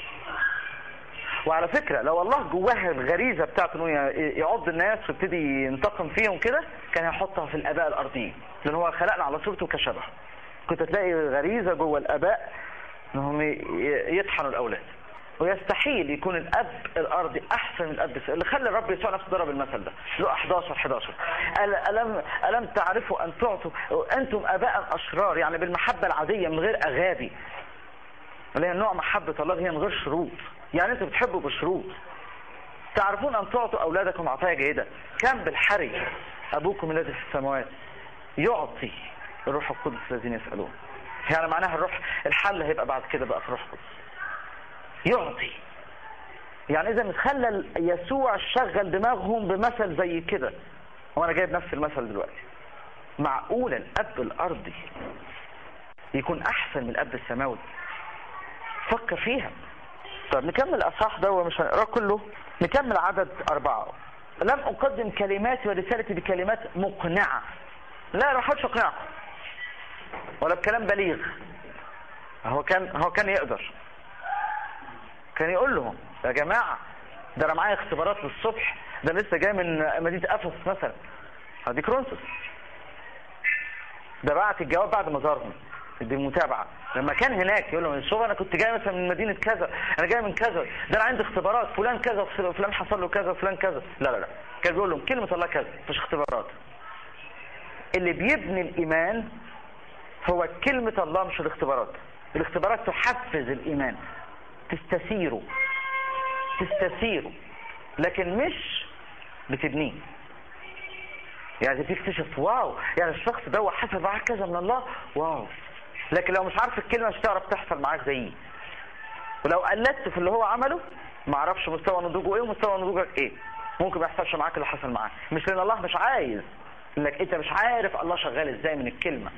وعلى فكرة لو الله جواها الغريزة بتاعته انه يعض الناس ويبتدي ينتقم فيهم كده، كان هيحطها في الاباء الارضيين، لان هو خلقنا على صورته كشبه. كنت تلاقي غريزة جوا الاباء انهم يطحنوا الاولاد. ويستحيل يكون الاب الارضي احسن من الاب اللي خلى الرب يسوع نفسه ضرب المثل ده. لو 11 ألم تعرفوا ان تعطوا انتم اباء اشرار، يعني بالمحبة العادية من غير اغابي، اللي هي نوع محبة الله هي من غير شروط، يعني انتوا بتحبوا بشروط. تعرفون ان تعطوا اولادكم عطايا جيدة، كم بالحري ابوكم الذي في السماوات يعطي الروح القدس الذين يسألون. يعني معناها الروح الحل هيبقى بعد كده بقى في الروح القدس، يعطي. يعني اذا خلى يسوع شغل دماغهم بمثل زي كده. وانا جايب نفس المثل دلوقتي. معقول الاب الارضي يكون احسن من الاب السماوي؟ فكر فيها. طب نكمل الاصحاح ده ومش هنقراه كله. نكمل عدد 4. لم اقدم كلماتي ورسالتي بكلمات مقنعة. لا ما حدش اقنعكم ولا بكلام بليغ. هو كان يقدر، كان يقول لهم يا جماعة ده انا معايا اختبارات للصبح، ده لسه جاي من مدينة افسس مثلا، هدي كرونسوس، ده بعت الجواب بعد ما زارهم، دي متابعة. لما كان هناك يقول لهم شوف انا كنت جاي مثلا من مدينة كذا، انا جاي من كذا، ده انا عندي اختبارات، فلان كذا وفلان حصل له كذا وفلان كذا. لا كان بيقول لهم كلمة الله كذا، مش اختبارات. اللي بيبني الايمان هو كلمة الله مش الاختبارات. الاختبارات تحفز الايمان، تستثيره لكن مش بتبنيه. يعني تكتشف واو يعني الشخص ده حصل معاه كذا من الله، واو. لكن لو مش عارف الكلمة مش تعرف تحصل معاك زيه. ولو قلدت في اللي هو عمله ما عرفش مستوى نضوجه ايه ومستوى نضوجك ايه، ممكن ما يحصلش معاك اللي حصل معاه. مش لان الله مش عايز، انك انت مش عارف الله شغال ازاي من الكلمة.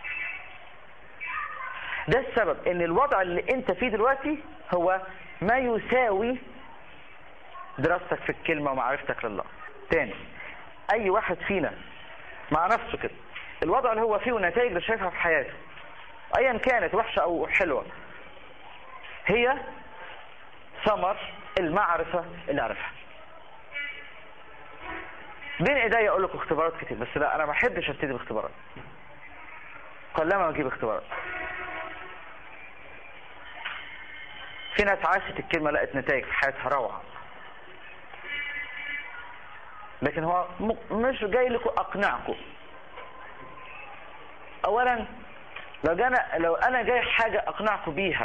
ده السبب ان الوضع اللي انت فيه دلوقتي هو ما يساوي دراستك في الكلمة ومعرفتك لله. تاني، اي واحد فينا مع نفسه كده الوضع اللي هو فيه والنتائج اللي شايفها في حياته ايا كانت وحشة او حلوة هي ثمر المعرفة اللي عرفها. بين ايدي اقول لكم اختبارات كتير، بس لا انا ما احبش ابتدي باختبارات، قلما اجيب اختبارات. في ناس عاشت الكلمة لقت نتائج في حياتها روعة، لكن هو مش جاي لكم اقنعكم. اولا لو انا جاي حاجة اقنعكم بيها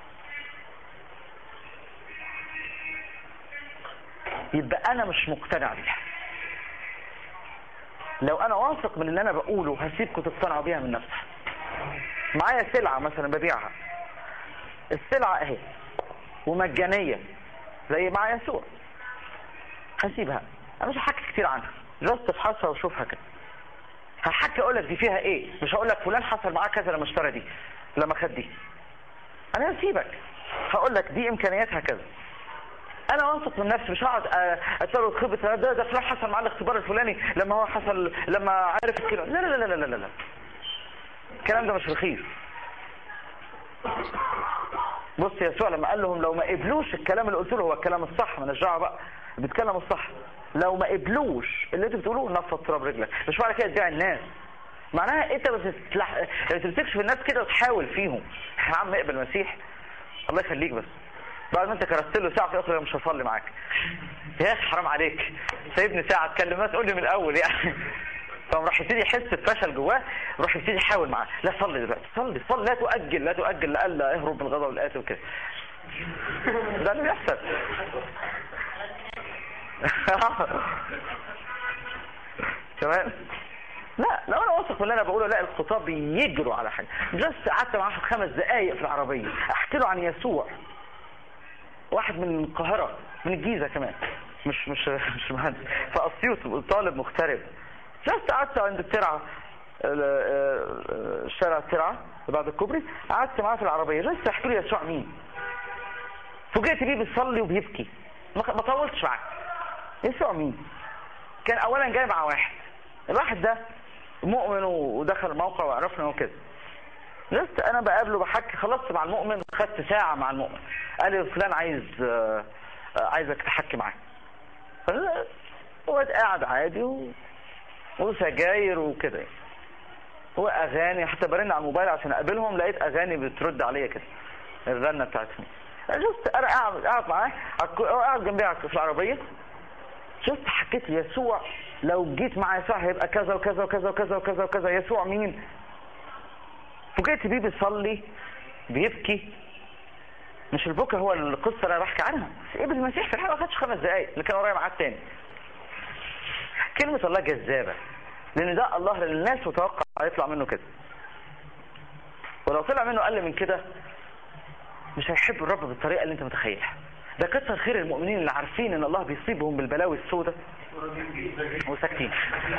يبقى انا مش مقتنع بيها. لو انا واثق من اللي انا بقوله هسيبكم تقتنعوا بيها من نفسها. معايا سلعة مثلا ببيعها، السلعة اهي ومجانية زي مع يسوع، هسيبها. انا مش هحكي كتير عنها، جست افحصها وشوفها كده. هحكي اقولك دي فيها ايه، مش هقولك فلان حصل معاه كذا لما اشترى دي لما خد دي. انا هسيبك هقولك دي امكانياتها كذا. انا واثق من نفسي، مش هقعد اتفرج خبرة ده فلان حصل معاه الاختبار الفلاني لما عرف الكلمة. لا الكلام ده مش رخيص. بص يسوع لما قال لهم لو ما قبلوش الكلام اللي قلت له، هو الكلام الصح، ما نرجعه بقى بيتكلم الصح، لو ما قبلوش اللي انت بتقولوه نفض تراب رجلك. مش معنى كده تبيع الناس، معناها انت ما تمسكش في الناس كده وتحاول فيهم. يا عم اقبل المسيح الله يخليك، بس بعد ما انت كرست له ساعه في الاخر مش هصلي معاك. يا اخي حرام عليك، سايبني ساعه اتكلم، ما تقول لي من الاول يعني. فراح يبتدي يحس بفشل جواه، راح يبتدي يحاول معاه. لا صلي دلوقتي، صلي لا تؤجل لألا اهرب من الغضب والآثم وكده. ده اللي بيحصل. تمام. لا لو انا واثق باللي انا بقوله، لا الخطاب بيجروا على حاجه. جست قعدت معاه 5 دقايق في العربيه احكي له عن يسوع. واحد من القاهره، من الجيزه كمان، مش مهندس، فاسيوط، طالب مغترب. جست قعدت عند الترعه، شارع الترعه بعد الكوبري، قعدت معاه في العربيه جست احكي له يسوع مين. فوجئت بيه بيصلي وبيبكي، ما طولتش معاه. يسوع مين؟ كان اولا جاي مع الواحد ده مؤمن ودخل الموقع وعرفنا وكده. جست انا بقابله بحكي، خلصت مع المؤمن، خدت ساعه مع المؤمن. قال لي فلان عايزك تحكي معاه. هو قاعد عادي وسجاير وكده، هو اغاني، حتى برن على الموبايل عشان اقابلهم لقيت اغاني بترد عليا كده، الرنه بتاعتهم. جست انا قاعد معاه، قاعد جنبي في العربيه. جست حكيت لي يسوع لو جيت مع يسوع هيبقى كذا وكذا وكذا وكذا وكذا وكذا. يسوع مين؟ فوجئت بيه بيصلي بيبكي. مش البكا هو القصه اللي انا بحكي عنها، ابن المسيح في الحقيقه ما خدش 5 دقايق اللي كان ورايا معاه التاني. كلمه الله جذابه، لان ده الله اللي الناس متوقع هيطلع منه كده، ولو طلع منه اقل من كده مش هيحب الرب بالطريقه اللي انت متخيلها. ده كتر خير المؤمنين اللي عارفين ان الله بيصيبهم بالبلاوي السوداء وساكتين.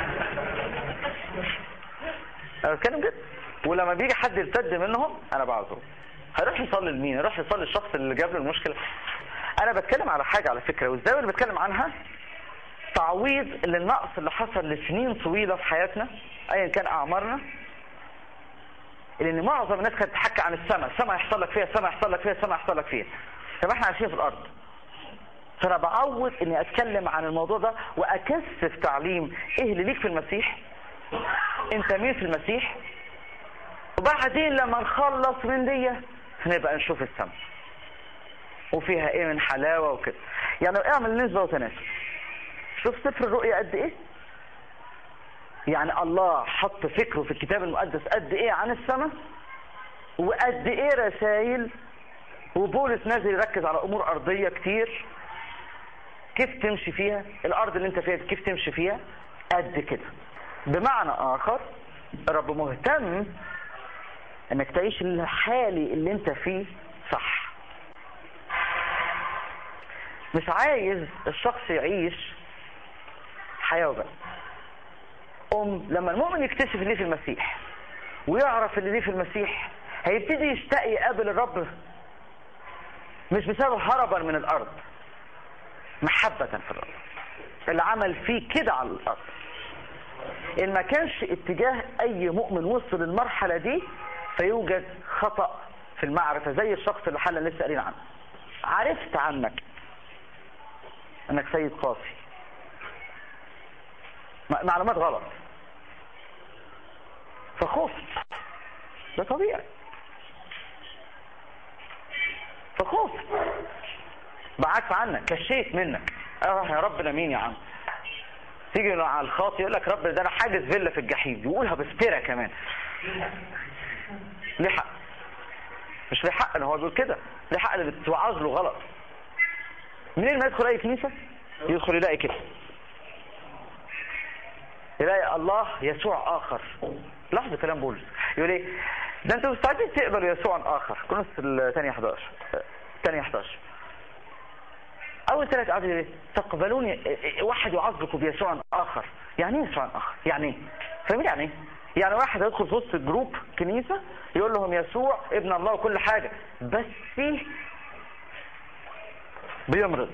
انا بتكلم كده. ولما بيجي حد يرتد منهم انا بعذره. هيروح يصلي لمين؟ يروح يصلي الشخص اللي جاب له المشكله. انا بتكلم على حاجه على فكره، والزاويه اللي بتكلم عنها تعويض للنقص اللي حصل لسنين طويله في حياتنا ايا كان اعمارنا. لان معظم الناس كانت تحكي عن السماء، السماء يحصل لك فيها، السماء يحصل لك فيها، السماء يحصل لك فيها. طب احنا عايشين في الارض. فانا بعوض اني اتكلم عن الموضوع ده واكثف تعليم ايه اللي ليك في المسيح، انت مين في المسيح، وبعدين لما نخلص من دي هنبقى نشوف السماء وفيها ايه من حلاوة وكده. يعني اعمل نسبة وتناسب. شوف سفر الرؤيا قد ايه، يعني الله حط فكره في الكتاب المقدس قد ايه عن السماء، وقد ايه رسائل، وبولس نازل يركز على امور ارضية كتير، كيف تمشي فيها الارض اللي انت فيها، كيف تمشي فيها قد كده. بمعنى اخر الرب مهتم انك تعيش الحالي اللي انت فيه صح. مش عايز الشخص يعيش حياة بس. لما المؤمن يكتشف اللي في المسيح ويعرف اللي في المسيح هيبتدي يشتاق يقابل الرب، مش بسبب هربا من الارض، محبة في الرب اللي عمل فيه كده على الارض. ان ما كانش اتجاه اي مؤمن وصل للمرحلة دي فيوجد خطأ في المعرفة، زي الشخص اللي حالا لسه قارين عنه. عرفت عنك انك سيد قاسي، معلومات غلط فخفت، ده طبيعي، فخفت، بعدت عنك، كشيت منك. يا ربنا مين يا عم؟ تيجي على الخاطئ يقول لك رب ده انا حاجز فيلا في الجحيم، يقولها بفترة كمان. ليه حق؟ مش ليه حق ان هو بيقول كده، ليه حق اللي بتوعظ له غلط. منين ما يدخل اي كنيسة يدخل يلاقي كده، يلاقي الله يسوع اخر. لاحظوا كلام بولس يقول ايه؟ ده انتوا مستعدين تقبلوا يسوع اخر. كنوس الثانية 11 اول 3 قاعد ايه؟ تقبلوني واحد يعظكم بيسوع اخر. يعني ايه يسوع اخر؟ يعني ايه؟ فاهمين يعني ايه؟ يعني واحد يدخل في وسط الجروب كنيسة يقول لهم يسوع ابن الله وكل حاجة، بس بيمرض،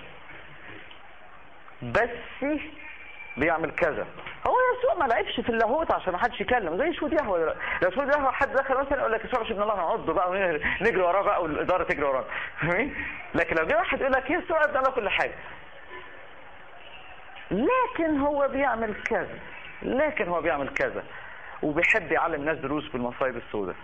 بس بيعمل كذا. هو يسوع ما لعبش في اللاهوت عشان ما حدش يكلم، زي شهود يهوه. لو شهود يهوه حد دخل مثلا يقول لك يسوع مش ابن الله، هنعضه بقى ونجري وراه بقى والاداره تجري وراه، فاهمين؟ لكن لو جه واحد يقول لك يسوع ابن الله كل حاجه، لكن هو بيعمل كذا، وبيحب يعلم الناس دروس بالمصايب السوداء.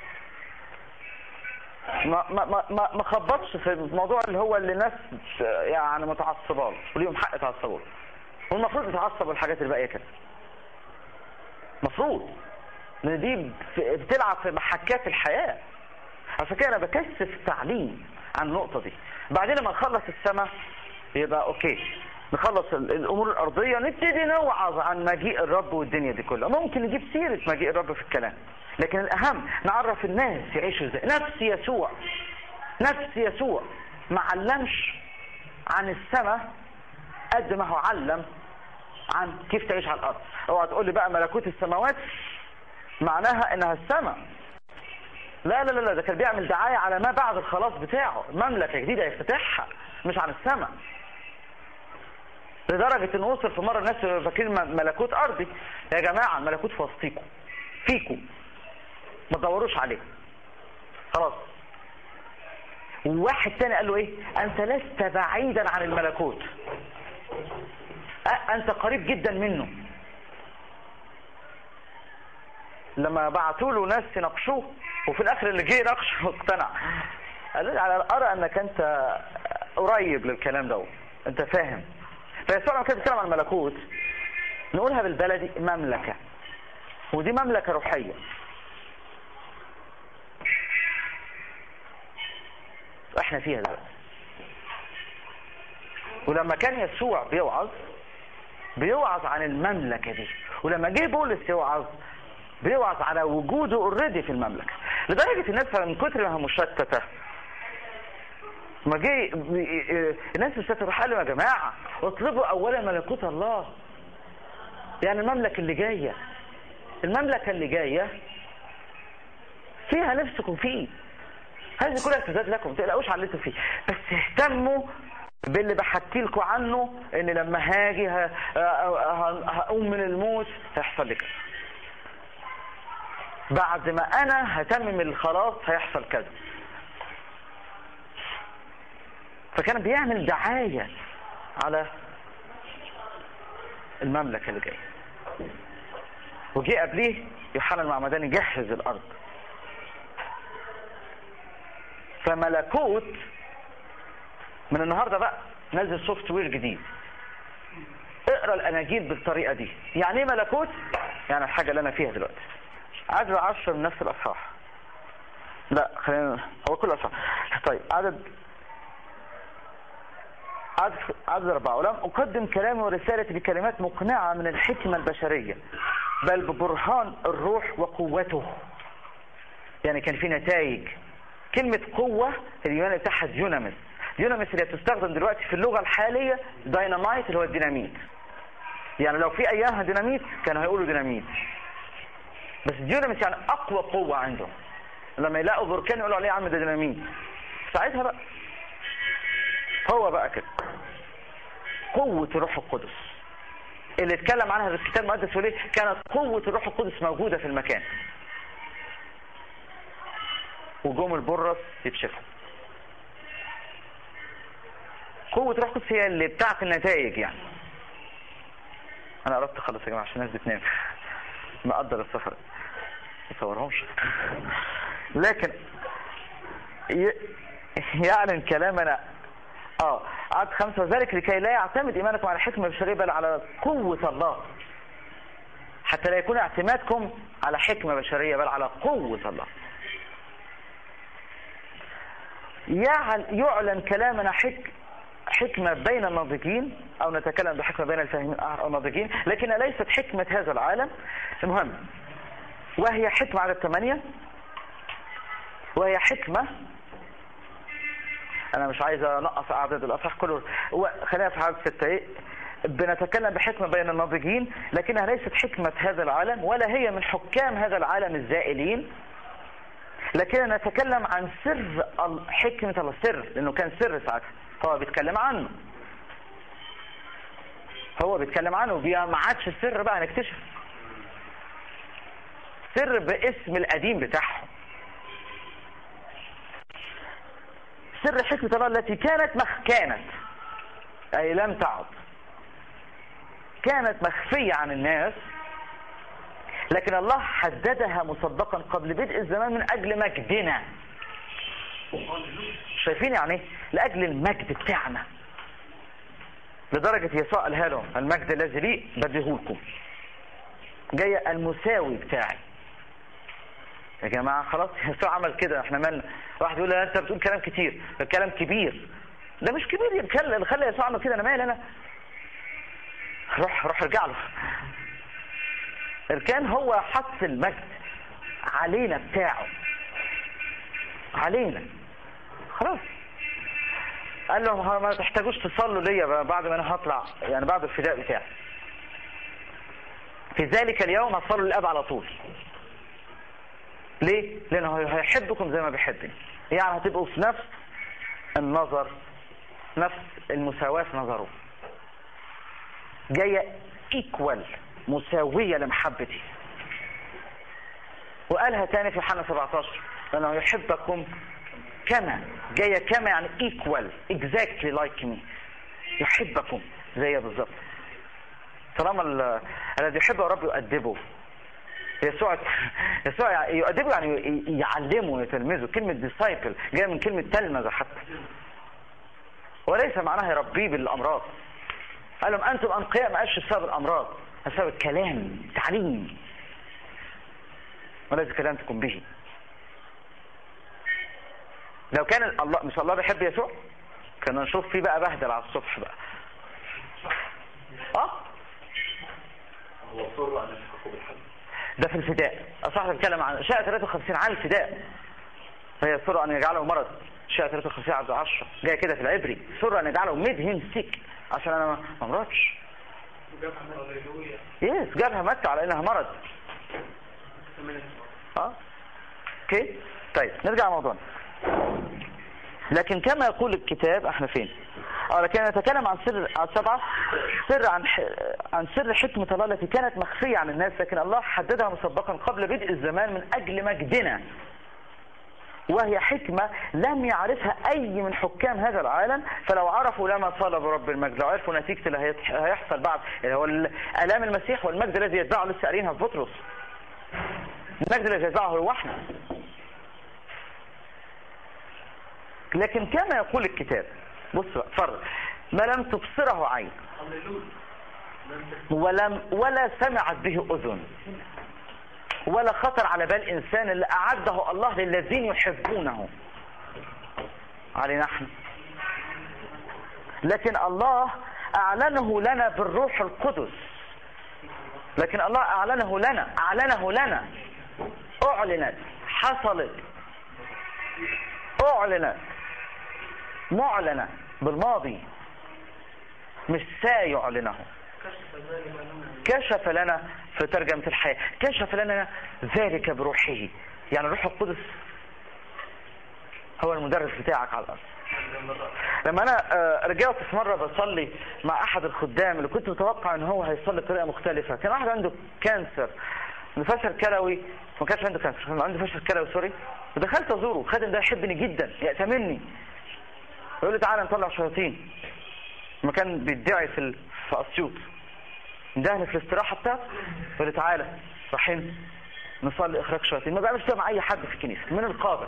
ما خبطش في الموضوع اللي هو اللي الناس يعني متعصبه وليهم حق يتعصبوا، والمفروض يتعصبوا الحاجات الباقيه كده، مفروض، لان دي بتلعب في محكات الحياه. عشان كده انا بكثف تعليم عن النقطه دي. بعدين لما نخلص السماء يبقى اوكي، نخلص الامور الارضيه، نبتدي نوعظ عن مجيء الرب والدنيا دي كلها. ممكن نجيب سيره مجيء الرب في الكلام، لكن الاهم نعرف الناس يعيشوا ازاي. نفس يسوع ما علمش عن السماء قد ما هو علم عن كيف تعيش على الارض. اوعى تقول لي بقى ملكوت السماوات معناها انها السماء. لا لا لا، ده كان بيعمل دعاية على ما بعد الخلاص بتاعه، مملكة جديدة يفتحها، مش عن السماء. لدرجة ان وصل في مرة الناس فاكرين ملكوت ارضي. يا جماعة الملكوت في وسطيكم، فيكم، ما تدوروش عليه، خلاص. وواحد تاني قال له ايه؟ انت لست بعيدا عن الملكوت، انت قريب جدا منه. لما بعتوا له ناس يناقشوه وفي الاخر اللي جه يناقشه اقتنع، قال له على ارى انك انت قريب للكلام ده، انت فاهم. فيسوع لما كان بيتكلم عن الملكوت نقولها بالبلدي مملكة، ودي مملكة روحية. احنا فيها دلوقتي. ولما كان يسوع بيوعظ عن المملكة دي، ولما جه بولس بيوعظ على وجوده اوريدي في المملكة. لدرجة الناس من كتر ما هي مشتتة ما جه الناس مش هتروح قالوا يا جماعة اطلبوا اولا ملكوت الله. يعني المملكة اللي جاية فيها نفسكم فيه، هذه كلها تزاد لكم، ما تقلقوش على اللي انتوا فيه، بس اهتموا باللي بحكي لكم عنه، ان لما هاجي هقوم من الموت هيحصل لي كذا، بعد ما انا هتمم الخلاص هيحصل كذا. فكان بيعمل دعاية على المملكة اللي جاية. وجي قبليه يوحنا المعمدان يجهز الارض. فملكوت من النهاردة بقى نزل سوفت وير جديد، اقرأ الاناجيل بالطريقة دي. يعني ايه ملكوت؟ يعني الحاجة اللي انا فيها دلوقتي. عدد 10 من نفس الاصحاح، لا خلينا هو كل اصحاح. طيب عدد 4. ولم أقدم كلامي ورسالتي بكلمات مقنعة من الحكمة البشرية، بل ببرهان الروح وقوته. يعني كان في نتائج. كلمة قوة اليوناني بتاعها ديونامس. ديونامس اللي بتستخدم دلوقتي في اللغة الحالية داينامايت اللي هو الديناميت. يعني لو في ايامها ديناميت كانوا هيقولوا ديناميت، بس ديونامس يعني اقوى قوة عندهم. لما يلاقوا بركان يقولوا عليه يا عم ده ديناميت. ساعتها بقى هو بقى كده قوة الروح القدس اللي اتكلم عنها في الكتاب المقدس. وليه كانت قوة الروح القدس موجودة في المكان؟ وجوم البرص يتشفوا. قوة الروح القدس هي اللي بتاعت النتائج. يعني انا قربت اخلص يا جماعة عشان الناس بتنام، مقدر السفر ما تصورهمش. لكن يعلن كلامنا عدد 5: وذلك لكي لا يعتمد ايمانكم على حكمة بشرية بل على قوة الله. حتى لا يكون اعتمادكم على حكمة بشرية بل على قوة الله. يعلن كلامنا حكمة بين الناضجين، او نتكلم بحكمة بين الفاهمين الناضجين، لكن ليست حكمة هذا العالم. المهم وهي حكمة عدد 8، وهي حكمة، انا مش عايز انقص اعداد الاصحاح كله، خلينا في عدد 6. بنتكلم بحكمة بين الناضجين لكنها ليست حكمة هذا العالم ولا هي من حكام هذا العالم الزائلين، لكننا نتكلم عن سر حكمة الله. سر لانه كان سر ساعتها، هو بيتكلم عنه ما عادش السر بقى، نكتشف سر باسم القديم بتاعهم. سر حكمة الله التي كانت أي لم تعد، كانت مخفية عن الناس، لكن الله حددها مسبقا قبل بدء الزمان من أجل مجدنا. شايفين يعني لأجل المجد بتاعنا، لدرجة يسوع قالها لهم: المجد الذي لي بديهولكم، جاي المساوي بتاعي. يا جماعة خلاص يسوع عمل كده، احنا مالنا؟ واحد يقول لي انت بتقول كلام كتير، الكلام كبير. ده مش كبير يتكلم، خلي يسوع عمل كده، انا مالي انا؟ روح ارجع له. كان هو حط المجد علينا بتاعه، علينا خلاص. قال لهم ما تحتاجوش تصلوا ليا بعد ما انا هطلع، يعني بعد الفداء بتاعي. في ذلك اليوم هتصلوا للاب على طول. ليه؟ لانه هيحبكم زي ما بيحبني. يعني هتبقوا في نفس النظر، نفس المساواة في نظره، جاية ايكوال، مساوية لمحبتي. وقالها تاني في يوحنا 17: لانه يحبكم كما، جاية كما يعني equal exactly like me، يحبكم زي بالظبط. طالما الذي يحبه الرب يؤدبه. يسوع يؤدبه يعني يعلمه يتلمذه. كلمة disciple جاية من كلمة تلمذ حتى، وليس معناها يربيه بالأمراض. قال لهم أنتم أنقياء، ما قالش بسبب الأمراض، بسبب الكلام، تعليم، وليس كلامكم به. لو كان الله مش الله بيحب يسوع كنا نشوف فيه بقى بهدل على الصبح بقى. هو صر عن الحقوق بالحد ده في الفداء. أصحى نتكلم عن شاء 53 عن الفداء، فهي صر أن يجعله مرض شاء 53 عدد 10 جاي كده في العبري سر ان يجعله مدهن سيك عشان انا ما امرضش. يس جابها متى على انها مرض. اوكي طيب نرجع لموضوعنا. لكن كما يقول الكتاب احنا فين؟ لكن نتكلم عن سر 7 سر عن سر حكمة الله التي كانت مخفية عن الناس، لكن الله حددها مسبقا قبل بدء الزمان من اجل مجدنا، وهي حكمة لم يعرفها اي من حكام هذا العالم، فلو عرفوا لما طلب رب المجد، لو عرفوا نتيجة اللي هيحصل بعد اللي هو الام المسيح والمجد الذي يتبعه، لسه قارينها في بطرس، المجد الذي يتبعه هو احنا. لكن كما يقول الكتاب بص بقى فرق ما لم تبصره عين ولا سمعت به اذن ولا خطر على بال انسان اللي اعده الله للذين يحبونه علينا احنا. لكن الله اعلنه لنا بالروح القدس، لكن الله اعلنه لنا اعلنت حصلت اعلنت معلنة بالماضي مش سيعلنه. كشف لنا في ترجمة الحياة كشف لنا ذلك بروحه، يعني الروح القدس هو المدرس بتاعك على الأرض. لما أنا رجعت في مرة بصلي مع أحد الخدام اللي كنت متوقع أن هو هيصلي بطريقة مختلفة، كان واحد عنده كانسر فشل كلوي، ما كانش عنده كانسر، كان عنده فشل كلوي سوري، ودخلت أزوره. الخادم ده يحبني جدا يأتمني، يقول لي تعالى نطلع شياطين. ما كان بيدعي في أسيوط، ندهني في الاستراحة بتاعته، يقول لي تعالى رايحين نصلي إخراج شياطين. ما بيعملش ده مع أي حد في الكنيسة من القادة.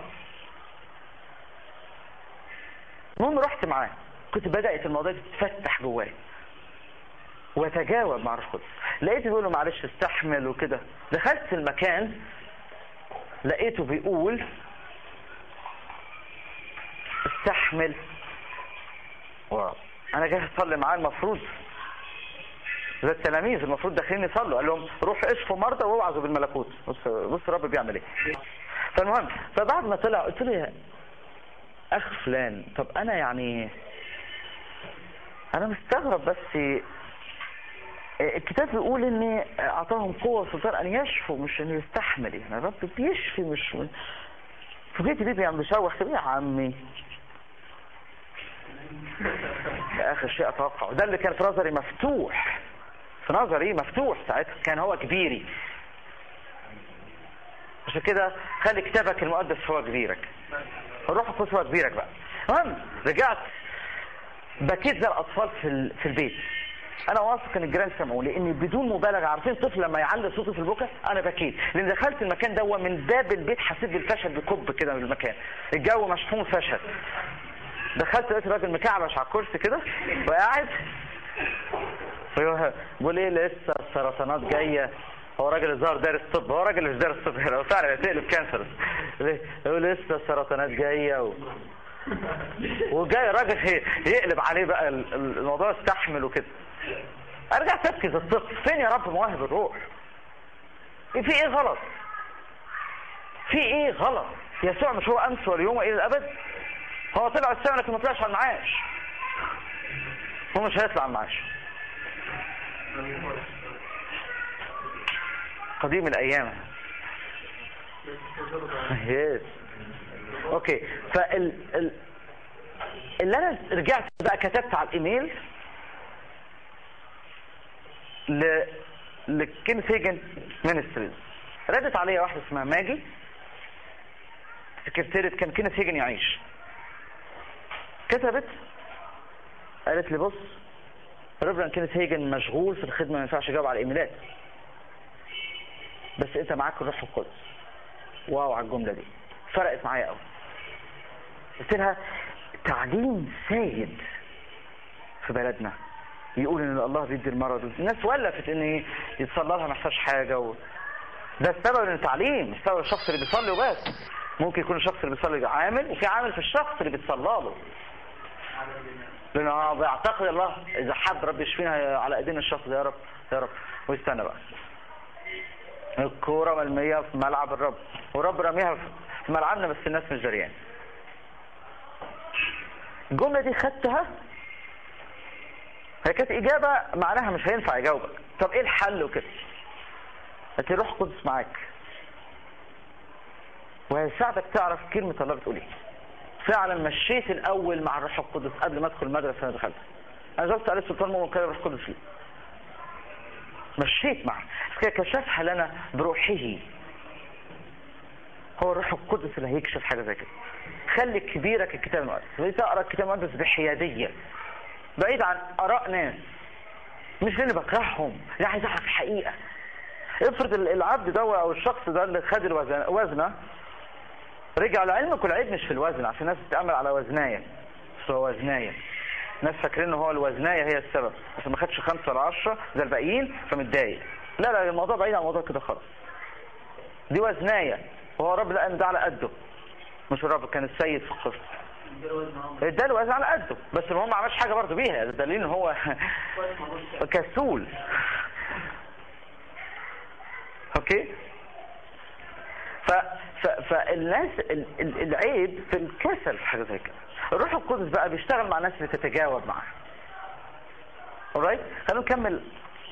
المهم رحت معاه، كنت بدأت الموضوع تتفتح جواي وتجاوب مع الروح القدس. لقيته بيقول له معلش استحمل وكده. دخلت المكان لقيته بيقول استحمل. واو انا جاي اصلي معاه، المفروض زي التلاميذ المفروض داخلين يصلوا، قال لهم روحوا اشفوا مرضى واوعظوا بالملكوت. بص الرب بيعمل ايه. فالمهم فبعد ما طلع قلت له يا اخ فلان، طب انا يعني انا مستغرب، بس الكتاب بيقول ان اعطاهم قوة وسلطان ان يشفوا مش ان يستحمل. يعني الرب بيشفي مش فوجئت بيه بيعمل بيشوح كده. يا عمي اخر شيء اتوقعه ده اللي كان في نظري مفتوح، في نظري مفتوح ساعتها، كان هو كبيري. عشان كده خلي كتابك المقدس هو كبيرك، الروح القدس هو كبيرك بقى. المهم رجعت بكيت زي الاطفال في البيت. انا واثق ان الجيران سمعوا، لاني بدون مبالغه عارفين طفل لما يعلي صوته في البكا انا بكيت، لان دخلت المكان ده من باب البيت حسيت بالفشل بكب كده من المكان، الجو مشحون فشل. دخلت لقيت الراجل مكعبش على الكرسي كده وقاعد بيقول ايه لسه السرطانات جايه. هو راجل الظاهر دارس طب، هو راجل مش دارس طب، لو فعلا تقلب كانسر. يقول لسه السرطانات جايه وجاي راجل يقلب عليه بقى الموضوع استحمل وكده. ارجع تبكي زي الطفل، فين يا رب مواهب الروح؟ في ايه غلط؟ في ايه غلط؟ يسوع مش هو امس واليوم والى الابد؟ هو طلع السنة لكن ما طلعش على المعاش، هو مش هيطلع على المعاش. قديم الايام. يس اوكي. اللي انا رجعت بقى كتبت على الايميل لكينيث هيجن مينستريز، ردت عليا واحدة اسمها ماجي سكرتيرة كان كينيث هيجن يعيش. كتبت قالت لي بص ريفرند كينيث هيجن مشغول في الخدمة، ما ينفعش يجاوب على الايميلات، بس انت معاك الروح القدس. واو على الجملة دي، فرقت معايا قوي. قلت لها تعليم سيد في بلدنا يقول ان الله بيدي المرض، الناس ولفت ان يتصلى لها ما يحصلش حاجه ده السبب ان التعليم، السبب الشخص اللي بيصلي وبس. ممكن يكون الشخص اللي بيصلي عامل، وفي عامل في الشخص اللي بيتصلى له، لانه بيعتقد الله اذا حب رب يشفينا على ايدينا الشخص ده. يا رب يا رب. ويستنى بقى الكوره مرميه في ملعب الرب، والرب رميها في ملعبنا بس الناس مش جريان. الجملة دي خدتها، هي كانت إجابة معناها مش هينفع يجاوبك. طب إيه الحل وكده؟ قلت روح القدس معاك وهيساعدك تعرف كلمة الله بتقول ايه. فعلا مشيت الأول مع الروح القدس قبل ما أدخل المدرسة. أنا دخلت، أنا جاوبت عليه السلطان مؤمن كان الروح القدس ليه، مشيت معه كده، كشفها لنا بروحه. هو الروح القدس اللي هيكشف حاجة زي كده. خلي كبيرك الكتاب المقدس، وتقرا الكتاب المقدس بحيادية بعيد عن آراء ناس، مش لاني بكرههم، لا عايز اعرف الحقيقة. افرض العبد ده او الشخص ده اللي خد الوزنة رجع لعلمك، والعيب مش في الوزن عشان الناس بتتعمل على وزناية، بس هو وزناية، الناس فاكرين ان هو الوزناية هي السبب عشان ما خدش 5 ولا 10 زي الباقيين فمتضايق. لا الموضوع بعيد عن الموضوع كده خالص، دي وزناية، وهو رب لقى ان ده على قده، مش الرب كان السيد في القصة ده الوزن على قده، بس هو ما عملش حاجة برضه بيها، ده دليل ان هو كسول. اوكي، فالناس العيب في الكسل في حاجة زي كده. الروح القدس بقى بيشتغل مع الناس اللي تتجاوب معاه. alright، خلونا نكمل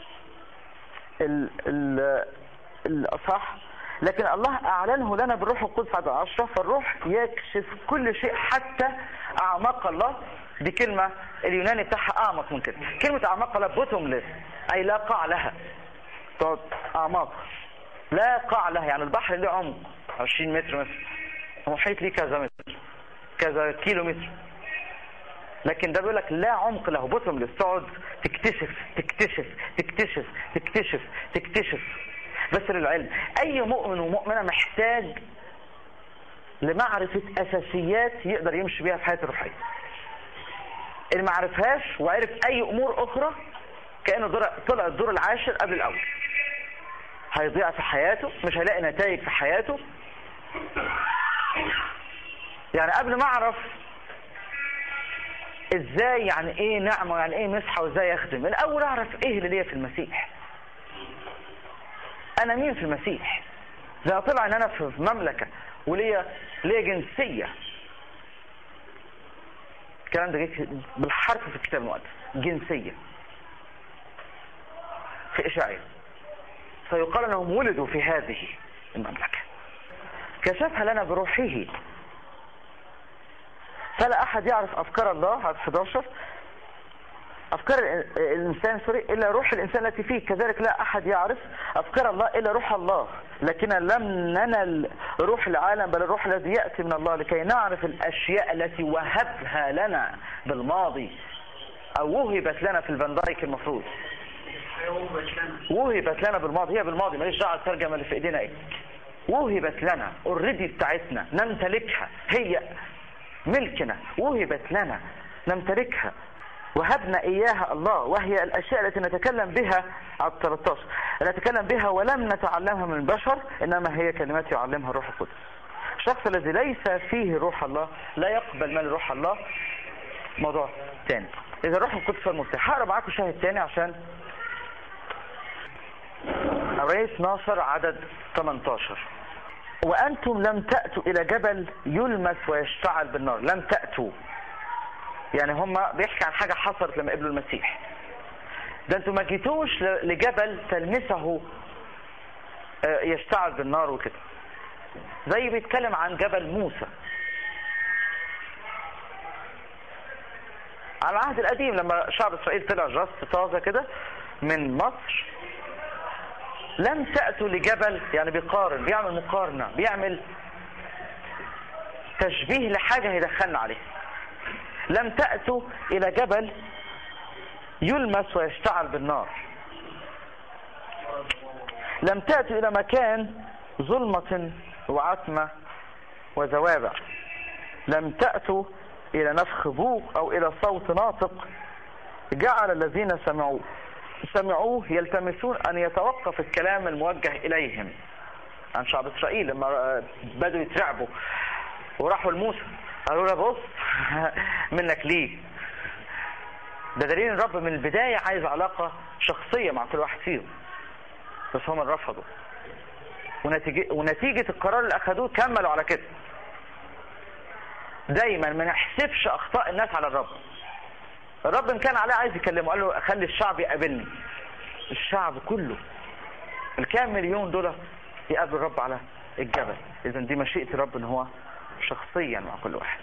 الأصح. لكن الله أعلنه لنا بالروح القدس عدد 10، فالروح يكشف كل شيء حتى أعماق الله. دي كلمة اليوناني بتاعها أعمق من كده. كلمة أعماق الله bottomless، أي لا قاع لها، تقعد أعماق لا قاع لها، يعني البحر له عمق 20 متر مثلا، المحيط ليه كذا متر كذا كيلو متر، لكن ده بيقول لك لا عمق له bottomless، تقعد تكتشف تكتشف تكتشف تكتشف تكتشف. بس للعلم أي مؤمن ومؤمنة محتاج لمعرفة أساسيات يقدر يمشي بيها في حياته الروحية. اللي ما عرفهاش وعرف أي أمور أخرى كأنه طلع الدور العاشر قبل الأول، هيضيع في حياته، مش هيلاقي نتائج في حياته. يعني قبل ما أعرف إزاي يعني إيه نعمة ويعني إيه مسحة وإزاي أخدم، الأول أعرف إيه اللي ليا في المسيح، أنا مين في المسيح. ده طلع إن أنا في مملكة وليا جنسية. الكلام ده جه بالحرف في الكتاب المقدس، جنسية في إشعياء، فيقال أنهم ولدوا في هذه المملكة. كشفها لنا بروحه، فلا أحد يعرف أفكار الله. على 11 أفكار الإنسان إلا روح الإنسان التي فيه، كذلك لا أحد يعرف أفكار الله إلا روح الله. لكن لم ننل روح العالم بل الروح الذي يأتي من الله لكي نعرف الأشياء التي وهبها لنا بالماضي، أو وهبت لنا في الفاندايك. المفروض وهبت لنا بالماضي، هي بالماضي، ماليش دعوه الترجمه اللي في ايدينا ايه. وهبت لنا اوريدي، بتاعتنا نمتلكها، هي ملكنا، وهبت لنا نمتلكها، وهبنا إياها الله، وهي الأشياء التي نتكلم بها. على 13 نتكلم بها ولم نتعلمها من البشر، إنما هي كلمات يعلمها الروح القدس. الشخص الذي ليس فيه روح الله لا يقبل من روح الله. موضوع تاني. إذا الروح القدس المفتاح، هقرأ معاكم شاهد تاني عشان أبرية 12 عدد 18. وأنتم لم تأتوا إلى جبل يلمس ويشتعل بالنار. لم تأتوا يعني هم بيحكي عن حاجة حصلت لما قبلوا المسيح. ده أنتم ما جيتوش لجبل تلمسه يشتعل بالنار وكده، زي بيتكلم عن جبل موسى على العهد القديم لما شعب إسرائيل طلع جاست طازة كده من مصر. لم تأتوا لجبل، يعني بيقارن، بيعمل مقارنة، بيعمل تشبيه لحاجة هيدخلنا عليه. لم تأتوا إلى جبل يلمس ويشتعل بالنار. لم تأتوا إلى مكان ظلمة وعتمة وزوابع. لم تأتوا إلى نفخ بوق أو إلى صوت ناطق جعل الذين سمعوه يلتمسون أن يتوقف الكلام الموجه إليهم. عن شعب إسرائيل لما بدوا يترعبوا وراحوا لموسى قالوا له بص منك ليه. ده دليل الرب من البداية عايز علاقة شخصية مع كل واحد فيهم، بس هم رفضوا، ونتيجة القرار اللي أخذوه كملوا على كده. دايما ما نحسبش اخطاء الناس على الرب. الرب ان كان عليه عايز يكلمه قال له خلي الشعب يقابلني. الشعب كله الكام مليون دول يقابل الرب على الجبل. اذا دي مشيئة الرب ان هو شخصيا مع كل واحد.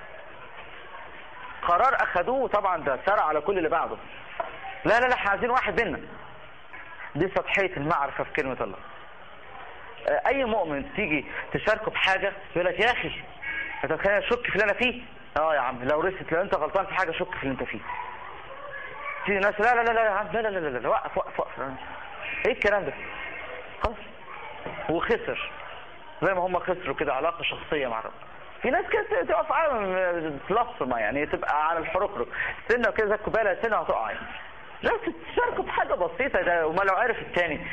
قرار اخدوه طبعا ده سرع على كل اللي بعده. لا لا لا احنا عايزين واحد منا. دي سطحية المعرفة في كلمة الله. اي مؤمن تيجي تشاركه بحاجة يقول لك يا اخي انت تخليني اشك في اللي انا فيه. يا عم لو رست لو انت غلطان في حاجة شك في اللي انت فيه. تيجي ناس لا لا لا لا يا عم لا لا لا لا وقف وقف وقف. ايه الكلام ده؟ خلاص وخسر زي ما هم خسروا كده علاقة شخصية مع الرب. في ناس كده تقف على تلصمة يعني تبقى على الحركرك سنة كده زي الكوباية سنة هتقع يعني. لا تشاركوا بحاجة بسيطة ده. وما لو عرف التاني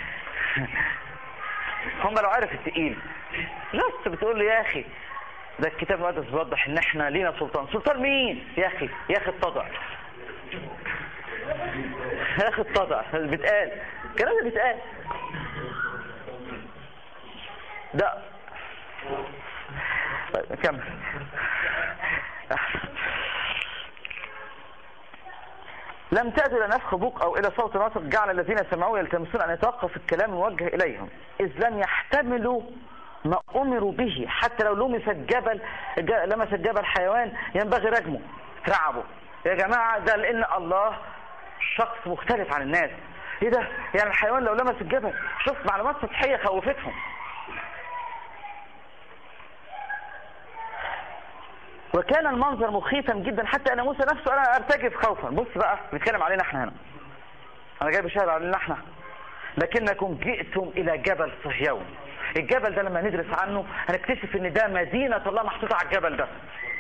هم لو عرف التقيل لست بتقول له يا اخي ده الكتاب المقدس بيوضح ان احنا لينا سلطان. سلطان مين يا اخي؟ يا اخي اتضع يا اخي اتضع. بتقال الكلام ده بيتقال ده. كمل. لم تأتي إلى نفخ بوق أو إلى صوت ناطق جعل الذين سمعوا يلتمسون أن يتوقف الكلام الموجه إليهم إذ لم يحتملوا ما أمروا به. حتى لو لمس الجبل حيوان ينبغي رجمه رعبه. يا جماعة ده لأن الله شخص مختلف عن الناس. إيه ده يعني الحيوان لو لمس الجبل؟ شوف معلومات سطحية خوفتهم. وكان المنظر مخيفا جدا حتى ان موسى نفسه انا ارتجف خوفا. بص بقى بيتكلم علينا احنا هنا. انا جاي بشهر علينا احنا. لكنكم جئتم الى جبل صهيون. الجبل ده لما ندرس عنه هنكتشف ان ده مدينة الله محطوطة على الجبل ده.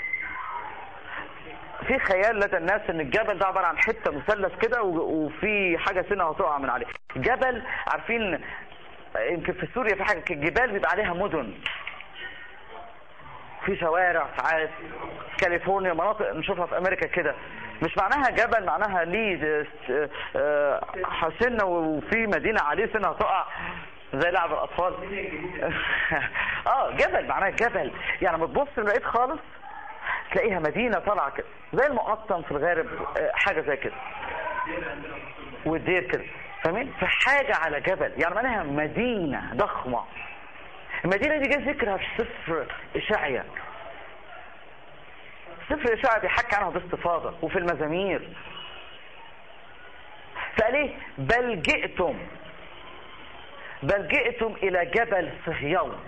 في خيال لدى الناس ان الجبل ده عبارة عن حتة مثلث كده وفي حاجة سنة هتقع من عليه. جبل عارفين يمكن في سوريا في حاجة الجبال بيبقى عليها مدن في شوارع ساعات. كاليفورنيا مناطق نشوفها في امريكا كده. مش معناها جبل معناها ليه حسنة وفي مدينة عليه سنة هتقع زي لعب الاطفال. جبل معناها جبل يعني لما تبص لبعيد خالص تلاقيها مدينة طالعة كده زي المقطم في الغارب حاجة زي كده والدير كده فاهمين؟ فحاجة على جبل يعني معناها مدينة ضخمة. المدينة دي جاء ذكرها في سفر إشعيا. سفر إشعيا بيحكي عنها باستفاضة وفي المزامير. فقال ايه؟ بل جئتم إلى جبل صهيون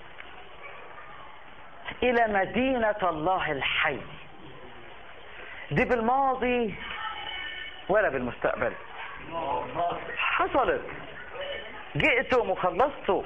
إلى مدينة الله الحي. دي بالماضي ولا بالمستقبل. حصلت. جئتم وخلصتوا.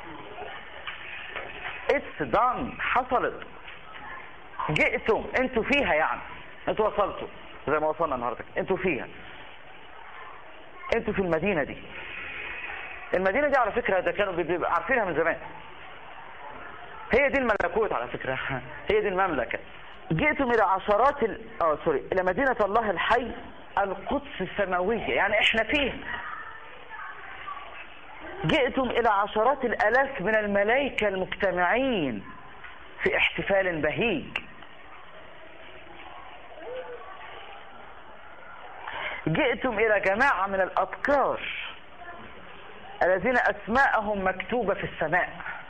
It's done. حصلت. جئتم انتوا فيها يعني انتوا وصلتوا زي ما وصلنا النهارده. انتوا فيها. انتوا في المدينة دي. المدينة دي على فكرة ده كانوا بيبقى عارفينها من زمان. هي دي الملكوت على فكرة. هي دي المملكة. جئتم الى عشرات الى مدينة الله الحي القدس السماوية يعني احنا فيها. جئتم إلى عشرات الآلاف من الملائكة المجتمعين في احتفال بهيج. جئتم إلى جماعة من الأبكار الذين أسماءهم مكتوبة في السماء.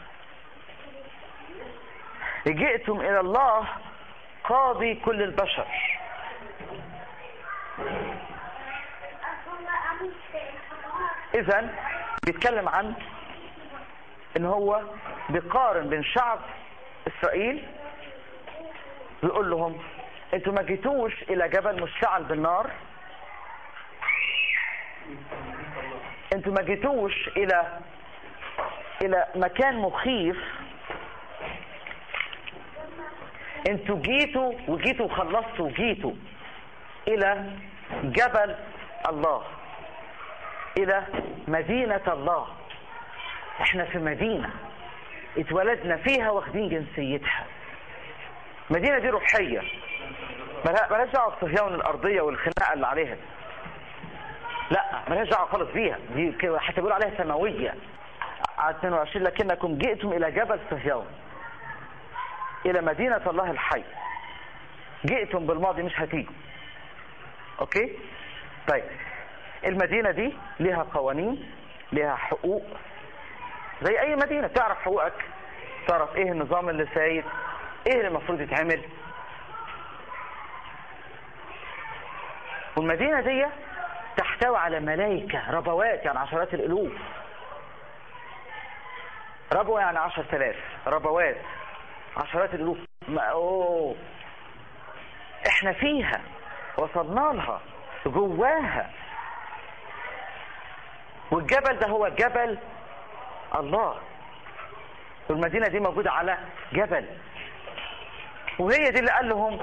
جئتم إلى الله قاضي كل البشر. إذن بيتكلم عن ان هو بيقارن بين شعب اسرائيل ويقول لهم انتوا ما جيتوش الى جبل مشتعل بالنار. انتوا ما جيتوش الى مكان مخيف. انتوا جيتوا وخلصتوا وجيتوا الى جبل الله الى مدينة الله. احنا في مدينة اتولدنا فيها واخدين جنسيتها. مدينة دي روحية ملهاش دعوة بصهيون الارضية والخناقة اللي عليها. لا ملهاش دعوة خالص بيها. دي حتى بيقول عليها سماوية. على 22 لكنكم جئتم الى جبل صهيون الى مدينة الله الحي جئتم بالماضي مش هتيجوا. اوكي؟ طيب المدينة دي ليها قوانين، ليها حقوق زي اي مدينة. تعرف حقوقك، تعرف ايه النظام اللي سايد، ايه اللي المفروض يتعمل. والمدينة دي تحتوي على ملائكة ربوات، يعني عشرات الالوف. ربوة يعني 10,000، ربوات عشرات الالوف. احنا فيها، وصلنا لها، جواها. والجبل ده هو جبل الله، والمدينة دي موجودة على جبل. وهي دي اللي قال لهم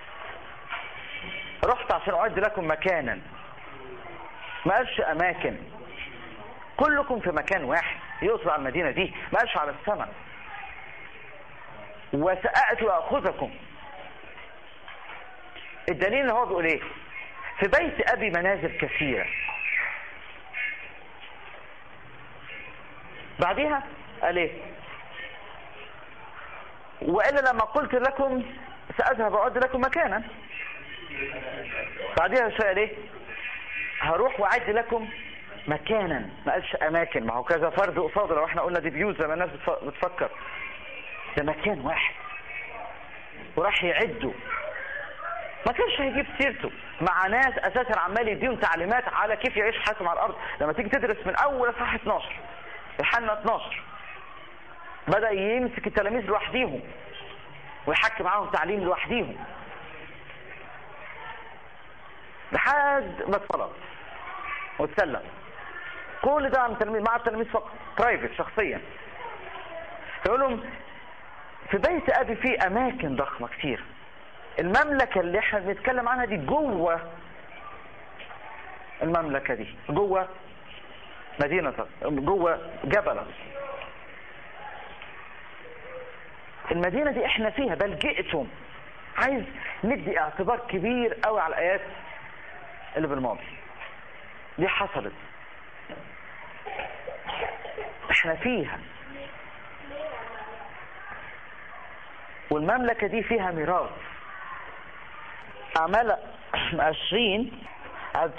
رحت عشان أعد لكم مكانا. ما قالش أماكن، كلكم في مكان واحد. يقصد على المدينة دي، ما قالش على السماء. وسأأتي وأخذكم. الدليل اللي هو بيقول ايه؟ في بيت أبي منازل كثيرة. بعدها قال ايه؟ وإلا لما قلت لكم سأذهب وأعد لكم مكانا. بعدها شيء قال ايه؟ هروح وأعد لكم مكانا. ما قالش أماكن، ما هو كذا فرد قصاد. لو احنا قلنا دي بيوت زي ما الناس بتفكر، ده مكان واحد وراح يعدوا. ما كانش هيجيب سيرته مع ناس أساسا عمال يديهم تعليمات على كيف يعيش حياتهم على الأرض. لما تيجي تدرس من أول صح 12 الحنة 12 بدأ يمسك التلاميذ لوحديهم ويحكي معاهم تعليم لوحديهم لحد ما اتطلب واتسلم. كل ده مع التلاميذ فقط، برايفت، شخصيا. يقول لهم في بيت أبي فيه أماكن ضخمة كتير. المملكة اللي احنا بنتكلم عنها دي جوه المملكة دي، جوه مدينة، جوه جبل. المدينة دي احنا فيها. بل جئتم. عايز ندي اعتبار كبير قوي على الآيات اللي بالماضي دي حصلت، احنا فيها. والمملكة دي فيها ميراث. أعمال 20 عدد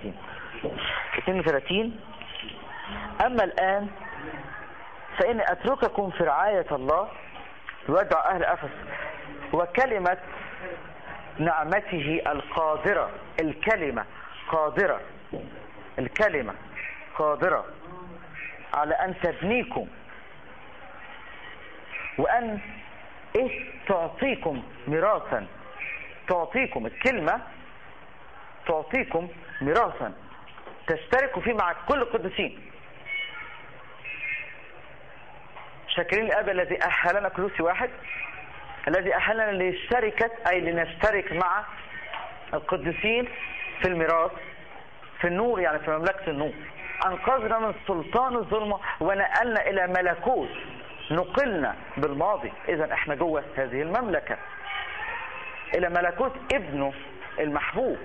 32. أما الآن فإني أترككم في رعاية الله يودع أهل أفس وكلمة نعمته القادرة. الكلمة قادرة، الكلمة قادرة على أن تبنيكم وأن تعطيكم ميراثا. تعطيكم، الكلمة تعطيكم ميراثا تشتركوا فيه مع كل القديسين. شاكرين الآب الذي أهلنا كلوسي 1، الذي أهلنا للشركة، أي لنشترك مع القديسين في الميراث، في النور، يعني في مملكة النور. أنقذنا من سلطان الظلمة ونقلنا إلى ملكوت. نقلنا بالماضي، إذن احنا جوه هذه المملكة، إلى ملكوت ابنه المحبوب.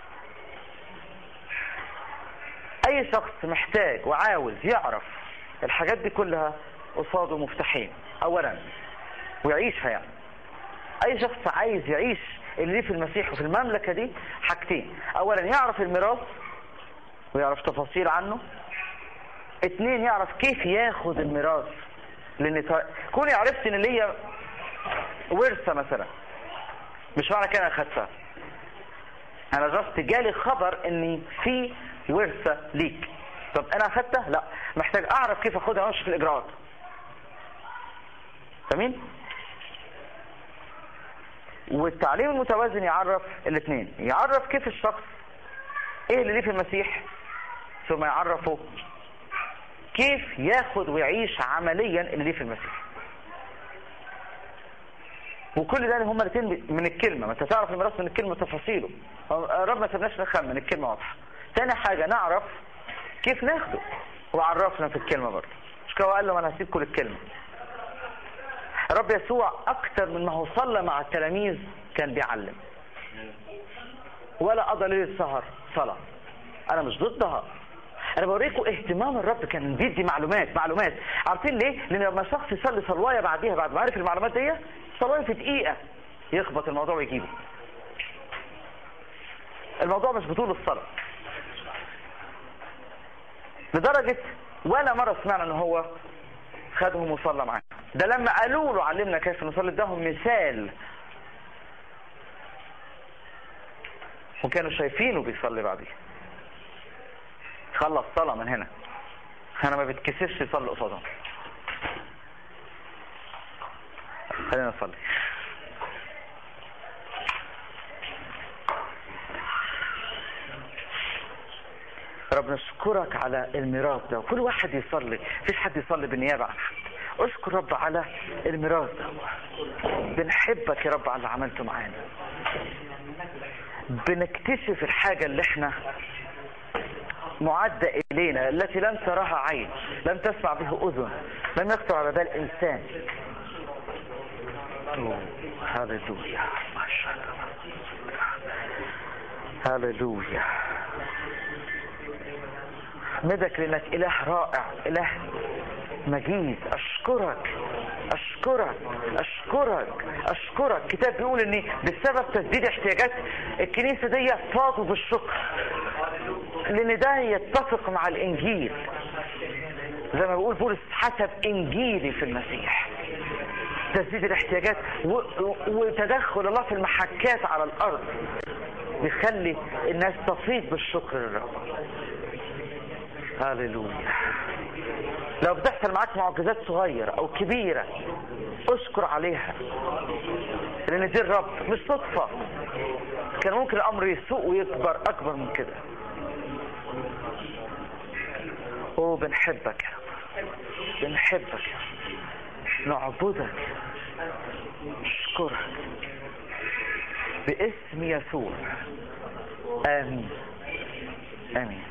أي شخص محتاج وعاوز يعرف الحاجات دي كلها قصاده مفتاحين. أولا ويعيشها، يعني أي شخص عايز يعيش اللي ليه في المسيح وفي المملكة دي حاجتين. أولا يعرف الميراث ويعرف تفاصيل عنه. 2 يعرف كيف ياخد الميراث. لأن كوني عرفت إن ليا ورثة مثلا، مش معنى كده أخدتها. أنا جست جالي خبر إني في ورثة ليك. طب أنا أخدتها؟ لا، محتاج أعرف كيف أخدها وأمشي في الإجراءات. فاهمين؟ والتعليم المتوازن يعرف الاثنين. يعرف كيف الشخص ايه اللي ليه في المسيح، ثم يعرفه كيف ياخد ويعيش عمليا اللي ليه في المسيح. وكل ده هما الاثنين من الكلمة. ما انت تعرف الميراث من الكلمة تفاصيله. رب ما سبناش نخمن، الكلمة واضحة. تاني حاجة نعرف كيف ناخده، وعرفنا في الكلمة برضه. مش كده قال له انا هسيب كل الكلمة. رب يسوع اكتر من ما هو صلى مع التلاميذ كان بيعلم. ولا قضى ليلة السهر صلاة. انا مش ضدها، انا بوريكم اهتمام الرب. كان بيدي معلومات. عارفين ليه؟ لان لما شخص يصلي صلوايه بعديها، بعد ما عرف المعلومات دي، صلوايه في دقيقة يخبط الموضوع ويجيبه. الموضوع مش بطول الصلاة، لدرجة ولا مرة سمعنا ان هو خدهم وصلى معاه. ده لما قالوا له علمنا كيف نصلي اداهم مثال، وكانوا شايفينه بيصلي بعديه. خلص صلاة من هنا، انا ما بتكسفش يصلي قصادهم. خلينا نصلي. رب نشكرك على الميراث ده، وكل واحد يصلي، مفيش حد يصلي بالنيابة عن حد. اشكر رب على الميراث ده. بنحبك يا رب على اللي عملته معانا. بنكتشف الحاجة اللي احنا معدة الينا، التي لم تراها عين، لم تسمع به اذن، لم يخطر على بال انسان. هاليلويا، ما شاء الله، هاليلويا. مدك لانك اله رائع، اله مجيد. اشكرك اشكرك اشكرك اشكرك. الكتاب بيقول ان بسبب تسديد احتياجات الكنيسة دي فاضوا بالشكر، لان ده يتفق مع الانجيل زي ما بيقول بولس، حسب انجيلي في المسيح. تسديد الاحتياجات وتدخل الله في المحكات على الارض بيخلي الناس تفيض بالشكر للرب. هاليلويا. لو بتحصل معاك معجزات صغيرة او كبيرة اشكر عليها، لان دي الرب، مش صدفة. كان ممكن الامر يسوء ويكبر اكبر من كده. بنحبك يا رب، بنحبك يا رب، نعبدك، نشكرك باسم يسوع. امين امين.